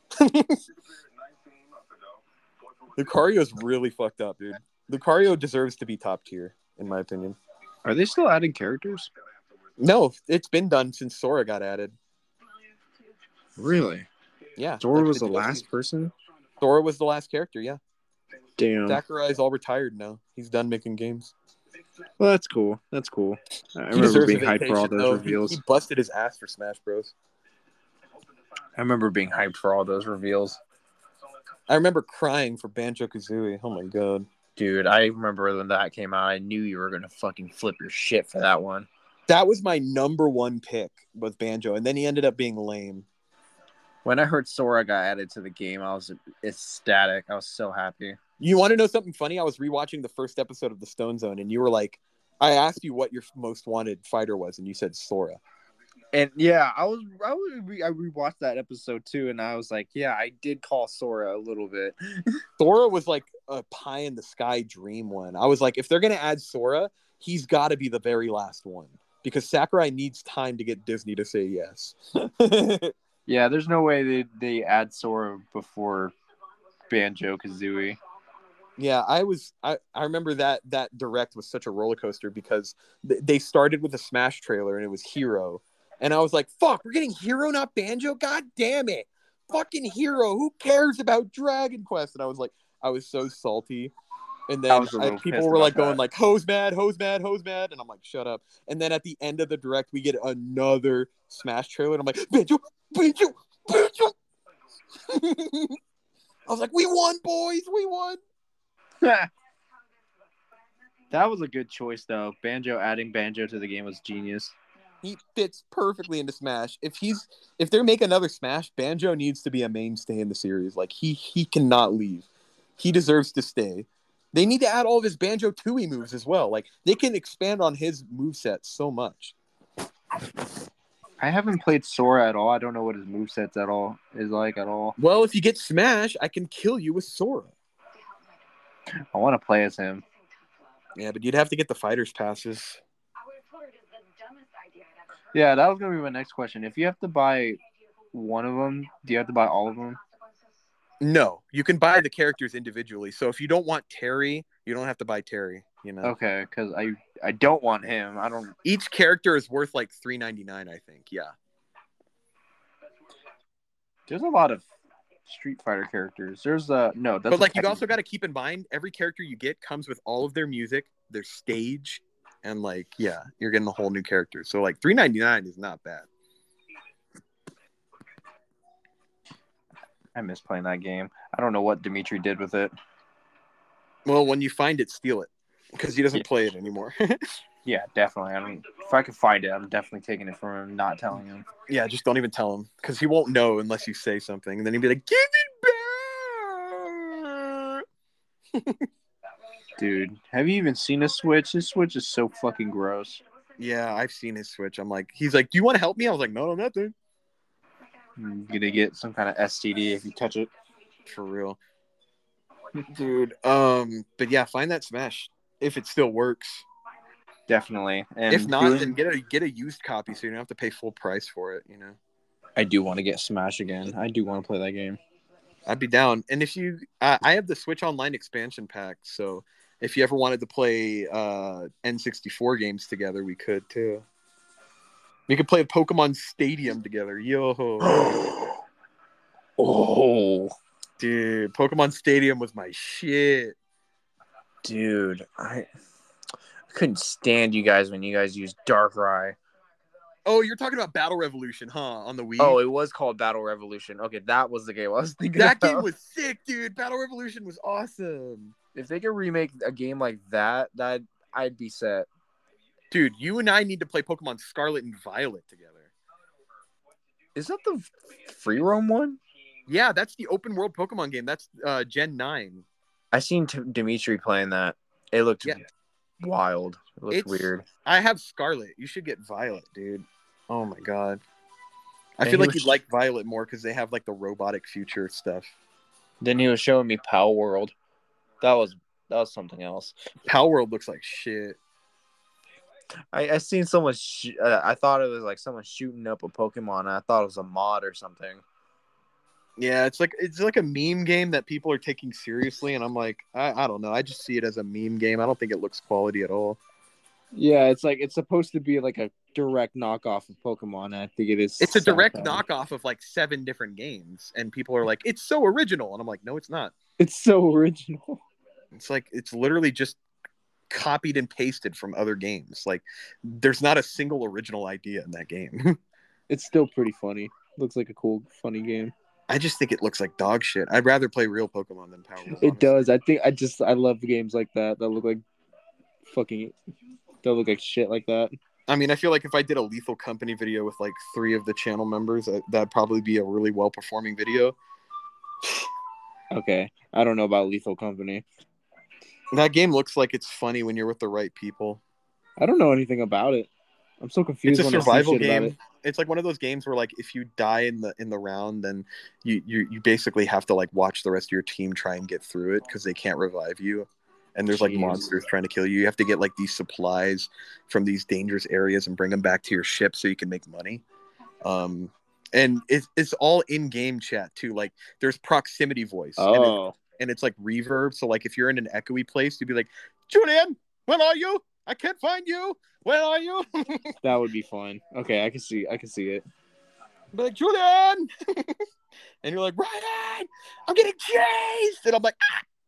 Lucario's really fucked up, dude. Lucario deserves to be top tier, in my opinion. Are they still adding characters? No, it's been done since Sora got added. Really? Yeah. Sora like was the last person? Sora was the last character, yeah. Damn. Sakurai's all retired now. He's done making games. Well, that's cool. That's cool. I He remember deserves being a hyped for all vacation, those though. reveals. He busted his ass for Smash Bros. I remember being hyped for all those reveals. I remember crying for Banjo-Kazooie. Oh my god. Dude, I remember when that came out, I knew you were going to fucking flip your shit for that one. That was my number one pick, was Banjo, and then he ended up being lame. When I heard Sora got added to the game, I was ecstatic. I was so happy. You want to know something funny? I was rewatching the first episode of the Stone Zone, and you were like, I asked you what your most wanted fighter was, and you said Sora. And yeah, I rewatched that episode too, and I was like, yeah, I did call Sora a little bit. Sora was like a pie in the sky dream one. I was like, if they're gonna add Sora, he's got to be the very last one because Sakurai needs time to get Disney to say yes. Yeah, there's no way they add Sora before Banjo-Kazooie. Yeah, I remember that direct was such a roller coaster because they started with a Smash trailer and it was Hero. And I was like, fuck, we're getting Hero, not Banjo? God damn it. Fucking Hero. Who cares about Dragon Quest? And I was so salty. And then people were like going like, hose mad. And I'm like, shut up. And then at the end of the direct, we get another Smash trailer. And I'm like, Banjo. I was like, we won, boys. We won. That was a good choice, though. Adding Banjo to the game was genius. He fits perfectly into Smash. If they make another Smash, Banjo needs to be a mainstay in the series. Like he cannot leave. He deserves to stay. They need to add all of his Banjo Tooie moves as well. Like they can expand on his moveset so much. I haven't played Sora at all. I don't know what his moveset's is like at all. Well, if you get Smash, I can kill you with Sora. I want to play as him. Yeah, but you'd have to get the fighters passes. Yeah, that was going to be my next question. If you have to buy one of them, do you have to buy all of them? No, you can buy the characters individually. So if you don't want Terry, you don't have to buy Terry, you know? Okay, because I don't want him. Each character is worth like $3.99, I think. Yeah. There's a lot of Street Fighter characters. But like you also got to keep in mind every character you get comes with all of their music, their stage, and like you're getting a whole new character. So like $3.99 is not bad. I miss playing that game. I don't know what Dimitri did with it. Well, when you find it, steal it because he doesn't play it anymore. Yeah, definitely. If I could find it, I'm definitely taking it from him, not telling him. Yeah, just don't even tell him because he won't know unless you say something, and then he'd be like, "Give it back." Dude, have you even seen his Switch? His Switch is so fucking gross. Yeah, I've seen his Switch. He's like, "Do you want to help me?" I was like, "No, nothing." You're gonna get some kind of STD if you touch it. For real, dude. But yeah, find that Smash if it still works. Definitely. And if not, then get a used copy so you don't have to pay full price for it. You know. I do want to get Smash again. I do want to play that game. I'd be down. And if you, I have the Switch Online expansion pack, so if you ever wanted to play N64 games together, we could too. We could play Pokemon Stadium together. Yo. Oh, Dude, Pokemon Stadium was my shit. dude, I couldn't stand you guys when you guys used Darkrai. Oh, you're talking about Battle Revolution, huh? On the Wii? Oh, it was called Battle Revolution. Okay, that was the game I was thinking that about. game was sick, dude. Battle Revolution was awesome. If they could remake a game like that, I'd be set. Dude, you and I need to play Pokemon Scarlet and Violet together. Is that the free roam one? Yeah, that's the open world Pokemon game. That's Gen 9. I seen Dimitri playing that. It looked Yeah. wild. It looked weird. I have Scarlet. You should get Violet, dude. Oh my god. I And feel he like was- you'd like Violet more because they have like the robotic future stuff. Then he was showing me Pal World. That was something else. Power World looks like shit. I seen someone. I thought it was like someone shooting up a Pokemon. And I thought it was a mod or something. Yeah, it's like a meme game that people are taking seriously, and I'm like, I don't know. I just see it as a meme game. I don't think it looks quality at all. Yeah, it's like it's supposed to be like a direct knockoff of Pokemon. And I think it is. It's a direct sci-fi. knockoff of like 7 different games, and people are like, it's so original, and I'm like, no, it's not. It's so original. It's like it's literally just copied and pasted from other games. Like, there's not a single original idea in that game. It's still pretty funny. Looks like a cool, funny game. I just think it looks like dog shit. I'd rather play real Pokemon than Power World. It does. I think I love games like that look like fucking. That look like shit like that. I mean, I feel like if I did a Lethal Company video with like 3 of the channel members, that'd probably be a really well performing video. Okay, I don't know about Lethal Company. That game looks like it's funny when you're with the right people. I don't know anything about it. I'm so confused. It's a when I see survival shit about game. it. It's like one of those games where like if you die in the round, then you basically have to like watch the rest of your team try and get through it because they can't revive you. And there's like Jeez. monsters trying to kill you. You have to get like these supplies from these dangerous areas and bring them back to your ship so you can make money. And it's all in game chat too. Like there's proximity voice. Oh, And it's like reverb. So like if you're in an echoey place, you'd be like, Julian, where are you? I can't find you. Where are you? that would be fun. Okay, I can see it. Be like, Julian! And you're like, Ryan, I'm getting chased! And I'm like,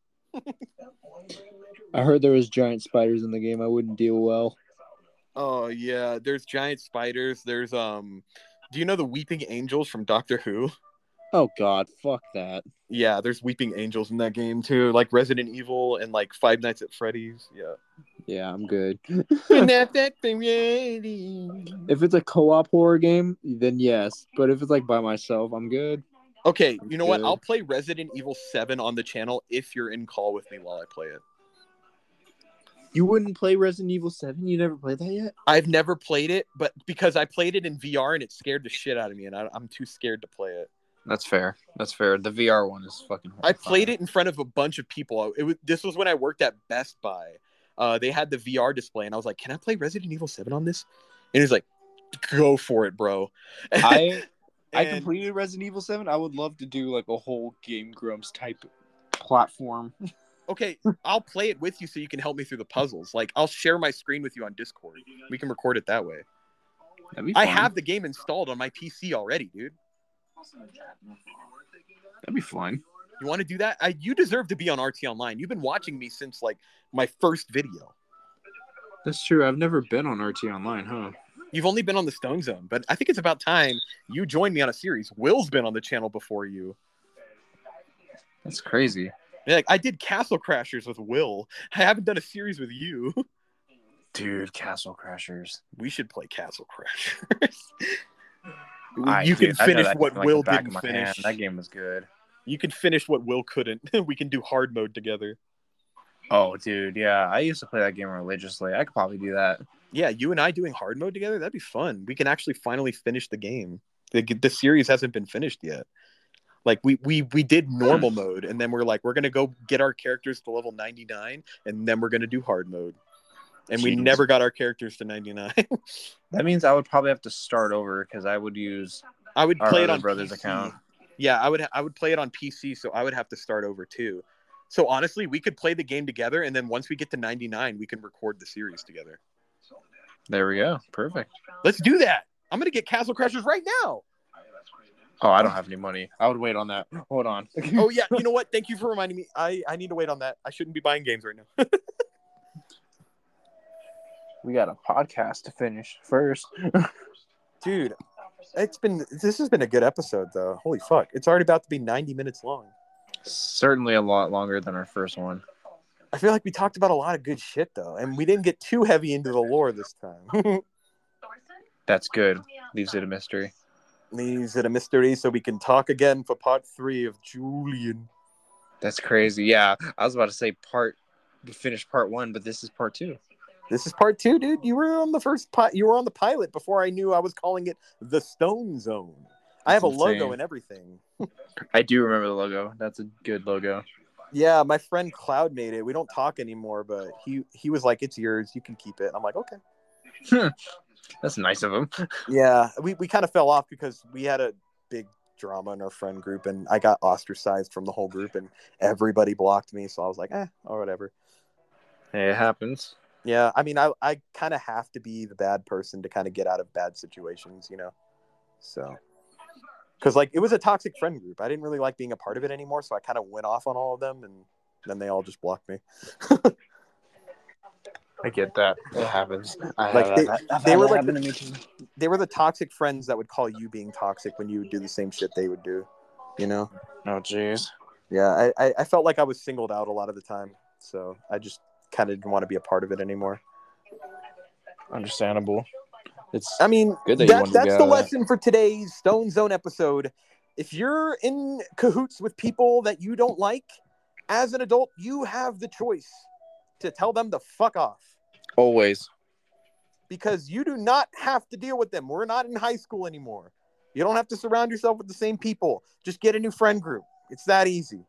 I heard there was giant spiders in the game. I wouldn't deal well. oh yeah, there's giant spiders. There's do you know the Weeping Angels from Doctor Who? Oh God, fuck that. Yeah, there's Weeping Angels in that game too, like Resident Evil and like Five Nights at Freddy's. Yeah. Yeah, I'm good. If If it's a co-op horror game, then yes. But if it's like by myself, I'm good. Okay, you know what? Good. I'll play Resident Evil 7 on the channel if you're in call with me while I play it. You wouldn't play Resident Evil 7? You never played that yet? I've never played it, but because I played it in VR and it scared the shit out of me, and I'm too scared to play it. That's fair. That's fair. The VR one is fucking. I played it in front of a bunch of people. This was when I worked at Best Buy. They had the VR display, and I was like, "Can I play Resident Evil 7 on this?" And he's like, "Go for it, bro." I And- completed Resident Evil 7. I would love to do like a whole Game Grumps type platform. Okay, I'll play it with you so you can help me through the puzzles. Like, I'll share my screen with you on Discord. We can record it that way. That'd be I fun. have the game installed on my PC already, dude. That'd be fun. You want to do that? You deserve to be on RT Online. You've been watching me since like my first video. That's true. I've never been on RT Online, huh? You've only been on the Stone Zone, but I think it's about time you join me on a series. Will's been on the channel before you. That's crazy. Yeah, like, I did Castle Crashers with Will. I haven't done a series with you. Dude, Castle Crashers. We should play Castle Crashers. I You can know finish that what game like Will the back of didn't my finish. hand. That game was good. You can finish what Will couldn't. We can do hard mode together. Oh, dude, yeah. I used to play that game religiously. I could probably do that. Yeah, you and I doing hard mode together, that'd be fun. We can actually finally finish the game. The series hasn't been finished yet. Like we did normal mode, and then we're like, we're gonna go get our characters to level 99, and then we're gonna do hard mode. And we Jeez. never got our characters to 99. That means I would probably have to start over because I would use I would our play it other on brother's PC. account. Yeah, I would play it on PC, so I would have to start over too. So honestly, we could play the game together, and then once we get to 99, we can record the series together. There we go. Perfect. Let's do that. I'm gonna get Castle Crashers right now. Oh, I don't have any money. I would wait on that. Hold on. Oh yeah, you know what? Thank you for reminding me. I need to wait on that. I shouldn't be buying games right now. We got a podcast to finish first. Dude, this has been a good episode though. Holy fuck. It's already about to be 90 minutes long. Certainly a lot longer than our first one. I feel like we talked about a lot of good shit though, and we didn't get too heavy into the lore this time. That's good. Leaves it a mystery. Leaves it a mystery so we can talk again for part 3 of Julian. That's crazy. Yeah, I was about to say we finished part 1, but this is part 2. This is part 2, dude. You were on the you were on the pilot before I knew I was calling it the Stone Zone. I have a logo and everything. I do remember the logo. That's a good logo. Yeah, my friend Cloud made it. We don't talk anymore, but he was like, "It's yours. You can keep it." I'm like, "Okay." That's nice of him. Yeah, we kind of fell off because we had a big drama in our friend group, and I got ostracized from the whole group, and everybody blocked me. So I was like, or whatever. Hey, it happens. Yeah, I mean, I kind of have to be the bad person to kind of get out of bad situations, you know? So, because, like, it was a toxic friend group. I didn't really like being a part of it anymore, so I kind of went off on all of them, and then they all just blocked me. I get that. It happens. They were like they were the toxic friends that would call you being toxic when you would do the same shit they would do, you know? Oh, jeez. Yeah, I felt like I was singled out a lot of the time, so I just kind of didn't want to be a part of it anymore. Understandable. I mean, good that's the lesson for today's Stone Zone episode. If you're in cahoots with people that you don't like, as an adult, you have the choice to tell them to fuck off. Always. Because you do not have to deal with them. We're not in high school anymore. You don't have to surround yourself with the same people. Just get a new friend group. It's that easy.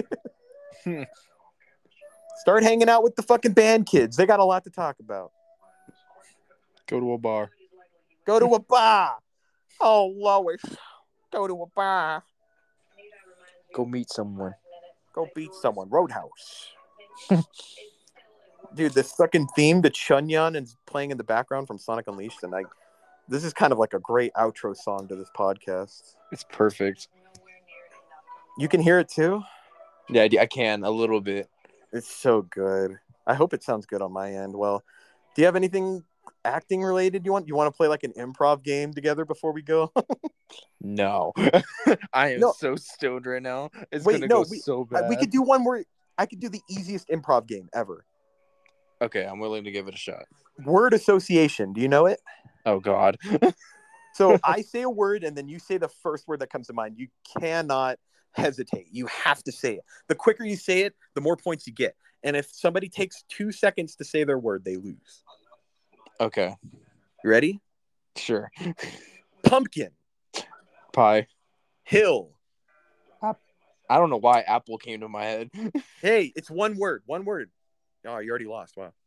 Start hanging out with the fucking band kids. They got a lot to talk about. Go to a bar. Go to a bar. Oh, Lois. Go to a bar. Go meet someone. Go beat someone. Roadhouse. Dude, this fucking theme, the Chunyan is playing in the background from Sonic Unleashed, and this is kind of like a great outro song to this podcast. It's perfect. You can hear it too? Yeah, I can a little bit. It's so good. I hope it sounds good on my end. Well, do you have anything acting related you want to play like an improv game together before we go? No. I am so stoned right now. It's so bad. We could do one where I could do the easiest improv game ever. Okay, I'm willing to give it a shot. Word association. Do you know it? Oh, God. So I say a word, and then you say the first word that comes to mind. You cannot hesitate. You have to say it. The quicker you say it, the more points you get. And if somebody takes 2 seconds to say their word, they lose. Okay. You ready? Sure. Pumpkin. Pie. Hill. I don't know why apple came to my head. Hey, it's one word. One word. Oh, you already lost. Wow.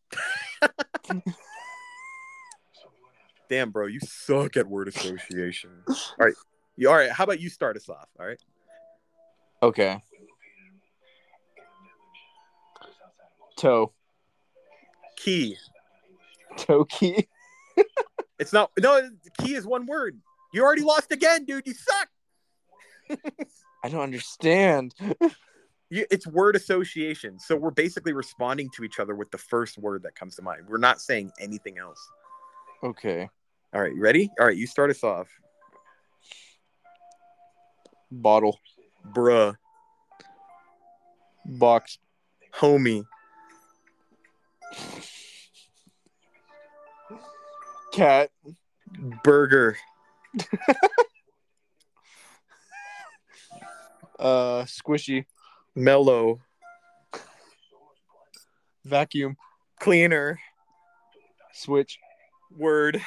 Damn, bro, you suck at word association. All right. How about you start us off? All right. Okay. Toe. Key. Toe key. It's not. No, key is one word. You already lost again, dude. You suck. I don't understand. It's word association. So we're basically responding to each other with the first word that comes to mind. We're not saying anything else. Okay. All right. You ready? All right. You start us off. Bottle. Bruh. Box. Homie. Cat. Burger. Squishy. Mellow. Vacuum. Cleaner. Switch. Word.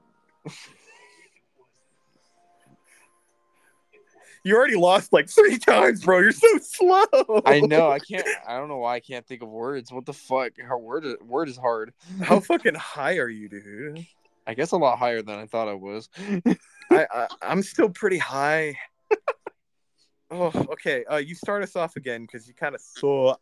You already lost like 3 times, bro. You're so slow. I know. I don't know why I can't think of words. What the fuck? Our word is hard. How fucking high are you, dude? I guess a lot higher than I thought I was. I'm still pretty high. Oh, okay. You start us off again because you kind of saw.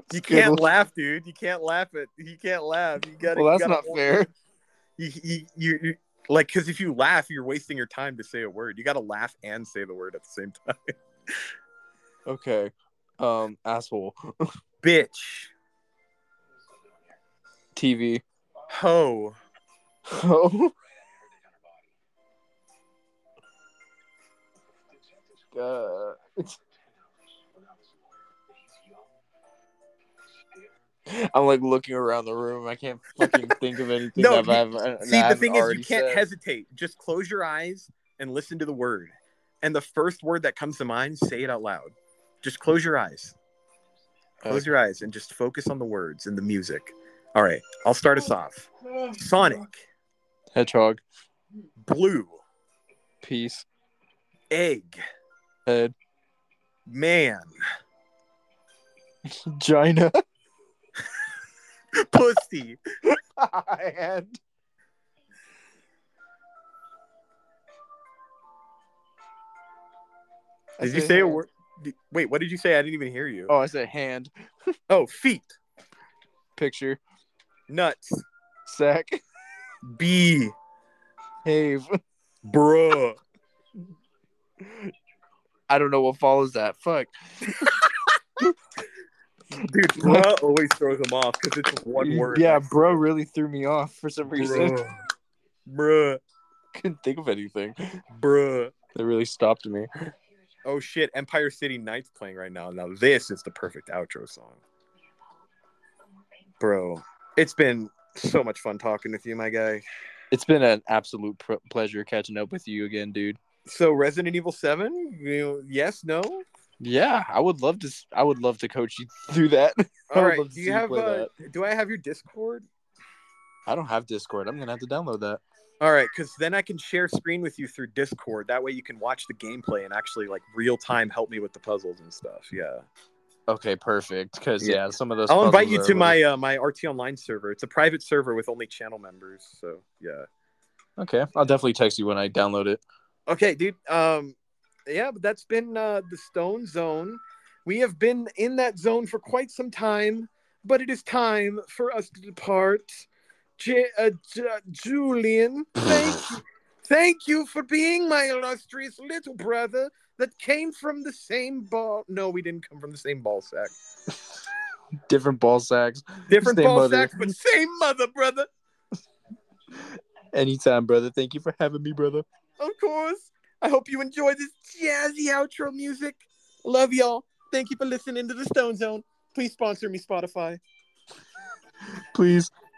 You can't laugh, dude. You can't laugh at. You can't laugh. You gotta. Well, that's you gotta not hold fair. you like, because if you laugh, you're wasting your time to say a word. You gotta laugh and say the word at the same time. Okay. Asshole. Bitch. TV. Ho. Oh. I'm like looking around the room. I can't fucking think of anything No, that I see, the haven't thing is, you already can't said. hesitate. Just close your eyes and listen to the word. And the first word that comes to mind, say it out loud. Just close your eyes. Close your eyes and just focus on the words and the music. All right, I'll start us off. Sonic. Hedgehog. Blue. Peace. Egg. Head. Man. Gina. Pussy. And Did you say a word? Wait, what did you say? I didn't even hear you. Oh, I said hand. Oh, feet. Picture. Nuts. Sack. Bee. Have. Bruh. I don't know what follows that. Fuck. Dude, bruh always throws them off because it's one word. Yeah, bro really threw me off for some reason. Bruh. Couldn't think of anything. Bruh. That really stopped me. Oh shit, Empire City Nights playing right now. Now this is the perfect outro song. Bro, it's been so much fun talking with you, my guy. It's been an absolute pleasure catching up with you again, dude. So Resident Evil 7, yes, no? Yeah, I would love to coach you through that. All right, do you have do I have your Discord? I don't have Discord. I'm gonna have to download that. All right, because then I can share screen with you through Discord. That way you can watch the gameplay and actually like real time help me with the puzzles and stuff. Yeah. Okay, perfect. Because some of those. I'll invite you to my my RT Online server. It's a private server with only channel members. So yeah. Okay, I'll definitely text you when I download it. Okay, dude. Yeah, but that's been the Stone Zone. We have been in that zone for quite some time, but it is time for us to depart. Julian, thank you for being my illustrious little brother that came from the same ball. No, we didn't come from the same ball sack. Different ball sacks. Different Same ball mother. sacks, but same mother, brother. Anytime, brother. Thank you for having me, brother. Of course. I hope you enjoy this jazzy outro music. Love y'all. Thank you for listening to the Stone Zone. Please sponsor me, Spotify. Please.